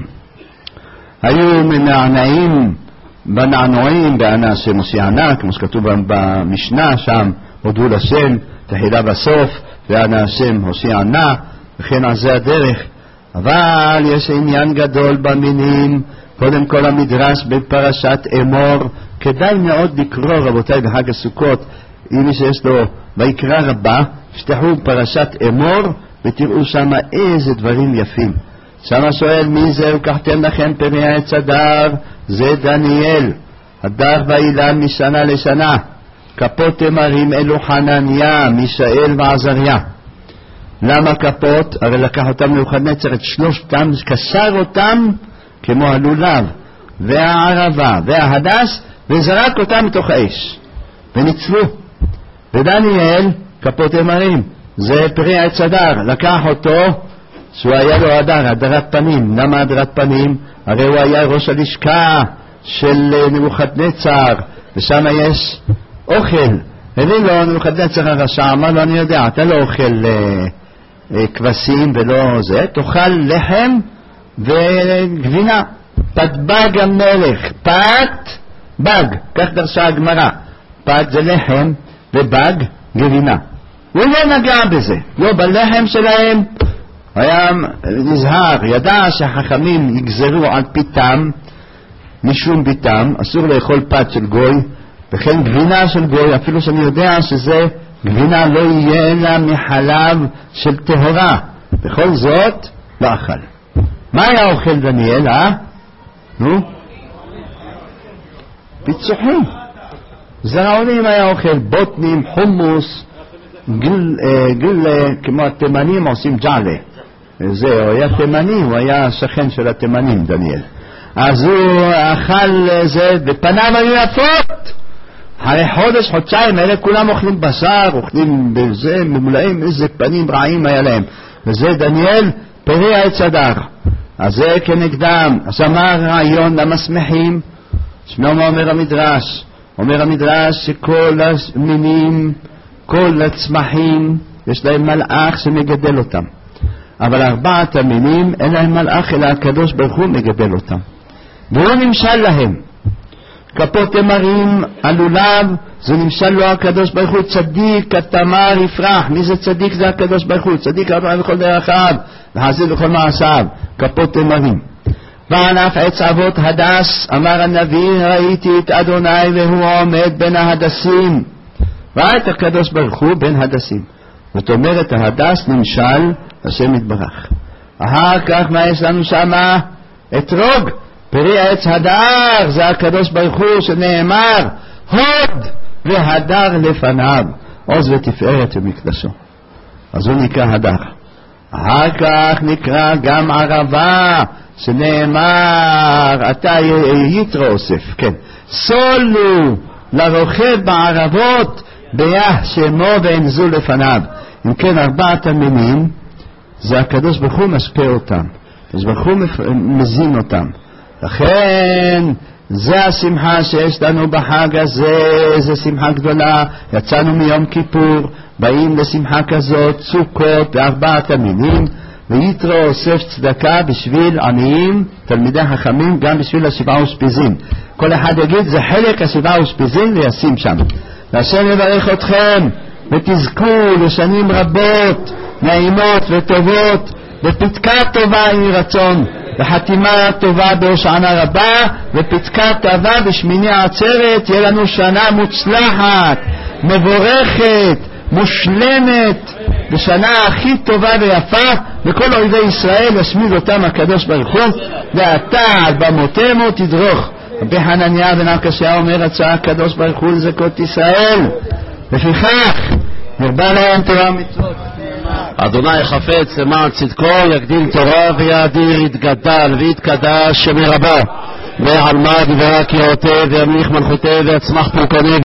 היו מנענעים בנענועים בענה שם הושיענה, כמו שכתוב במשנה שם, הודו לשם, תחילה בסוף, וענה השם הושיענה, וכן על זה הדרך. אבל יש עניין גדול במינים, קודם כל המדרש בפרשת אמור, כדאי מאוד לקרוא רבותיי בחג הסוכות, אם מי שיש לו ויקרא רבה, פתחו פרשת אמור, ותראו שם איזה דברים יפים. שמה שואל מי זה, וקחתם לכם פרי העץ הדר, זה דניאל, הדר ואילן משנה לשנה, כפות תמרים אלו חנניה, מישאל ועזריה. למה כפות? הרי לקח אותם נבוכדנצר את שלושתם, קשר אותם כמו הלולב והערבה וההדס, וזרק אותם מתוך האש וניצלו. ודניאל כפות תמרים, זה פרי העץ הדר, לקח אותו שהוא היה לו הדר, הדרת פנים. למה הדרת פנים? הרי הוא היה ראש הלשכה של נבוכדנצר, ושם יש אוכל. הביא לו נבוכדנצר הרשע, אמר לו, אני יודע, אתה לא אוכל כבשים ולא זה, תאכל לחם וגבינה. פת בג המלך, פת בג, כך דרשה הגמרא, פת זה לחם ובג גבינה. הוא לא נגע בזה, לא בלחם שלהם, היה נזהר, ידע שהחכמים יגזרו על פיתם משום ביתם, אסור לאכול פת של גוי, וכן גבינה של גוי, אפילו שאני יודע שזה גבינה לא יהיה לה מחלב של טהרה, בכל זאת לא אכל. מה היה אוכל דניאל, נו? פיצוחים, זרעונים היה אוכל, בוטנים, חומוס, גיל כמו התימנים עושים ג'עלה. הוא היה תימני, הוא היה שכן של התימנים דניאל. אז הוא אכל זה, ופניו היו יפות. אחרי חודש, חודשיים, אלה כולם אוכלים בשר, אוכלים בזה, ממולאים, איזה פנים רעים היה להם. וזה דניאל, פרי העץ הדר. אז זה כנגדם. אז אמר רעיון, למה שמחים? שמעו אומר המדרש. אומר המדרש שכל המינים, כל הצמחים, יש להם מלאך שמגדל אותם. אבל ארבעת המינים אין להם מלאך, אלא הקדוש ברוך הוא מגדל אותם. והוא נמשל להם. כפות תמרים, הלולב, זה נמשל לו הקדוש ברוך הוא, צדיק, התמר יפרח. מי זה צדיק? זה הקדוש ברוך הוא. צדיק אדוני בכל דרכיו, וחסיד בכל מעשיו. כפות תמרים. וענף עץ אבות הדס, אמר הנביא, ראיתי את אדוני והוא עומד בין ההדסים. ראה את הקדוש ברוך הוא בין הדסים. זאת אומרת, ההדס נמשל השם יתברך. אחר כך מה יש לנו שמה? אתרוג, פרי העץ הדר, זה הקדוש ברוך הוא שנאמר, הוד והדר לפניו, עוז ותפארת ומקדשו. אז הוא נקרא הדר. אחר כך נקרא גם ערבה, שנאמר, אתה יתרו אוסף, כן, סולו לרוכב בערבות ביח שמו ואנזו לפניו. אם כן, 4 המינים זה הקדוש ברוך הוא משקה אותם, הקדוש ברוך הוא מזין אותם. לכן זה השמחה שיש לנו בחג הזה, זה שמחה גדולה. יצאנו מיום כיפור, באים לשמחה כזאת, סוכות ב4 המינים, ויתרו אוסף צדקה בשביל עניים, תלמידי חכמים, גם בשביל 7 אושפיזין. כל אחד יגיד, זה חלק 7 אושפיזין וישים שם. והשם יברך אתכם ותזכו לשנים רבות, נעימות וטובות, בפתקה טובה עם רצון, וחתימה טובה בהושענא רבה, ופתקה טובה בשמיני עצרת. יהיה לנו שנה מוצלחת, מבורכת, מושלמת, בשנה הכי טובה ויפה, וכל אויבי ישראל ישמיד אותם הקדוש ברוך הוא. ואתה על במותימו תדרוך. רבי חנניה בן עקשיא אומר, רצה הקדוש ברוך הוא לזכות ישראל, לפיכך נרבה להם תורה ומצוות. אדוני חפץ למען צדקו, יגדיל תורה ויאדיר, יתגדל ויתקדש שמרבה, ועלמא דברה קראותיה וימליך מלכותיה ויצמח פורקניה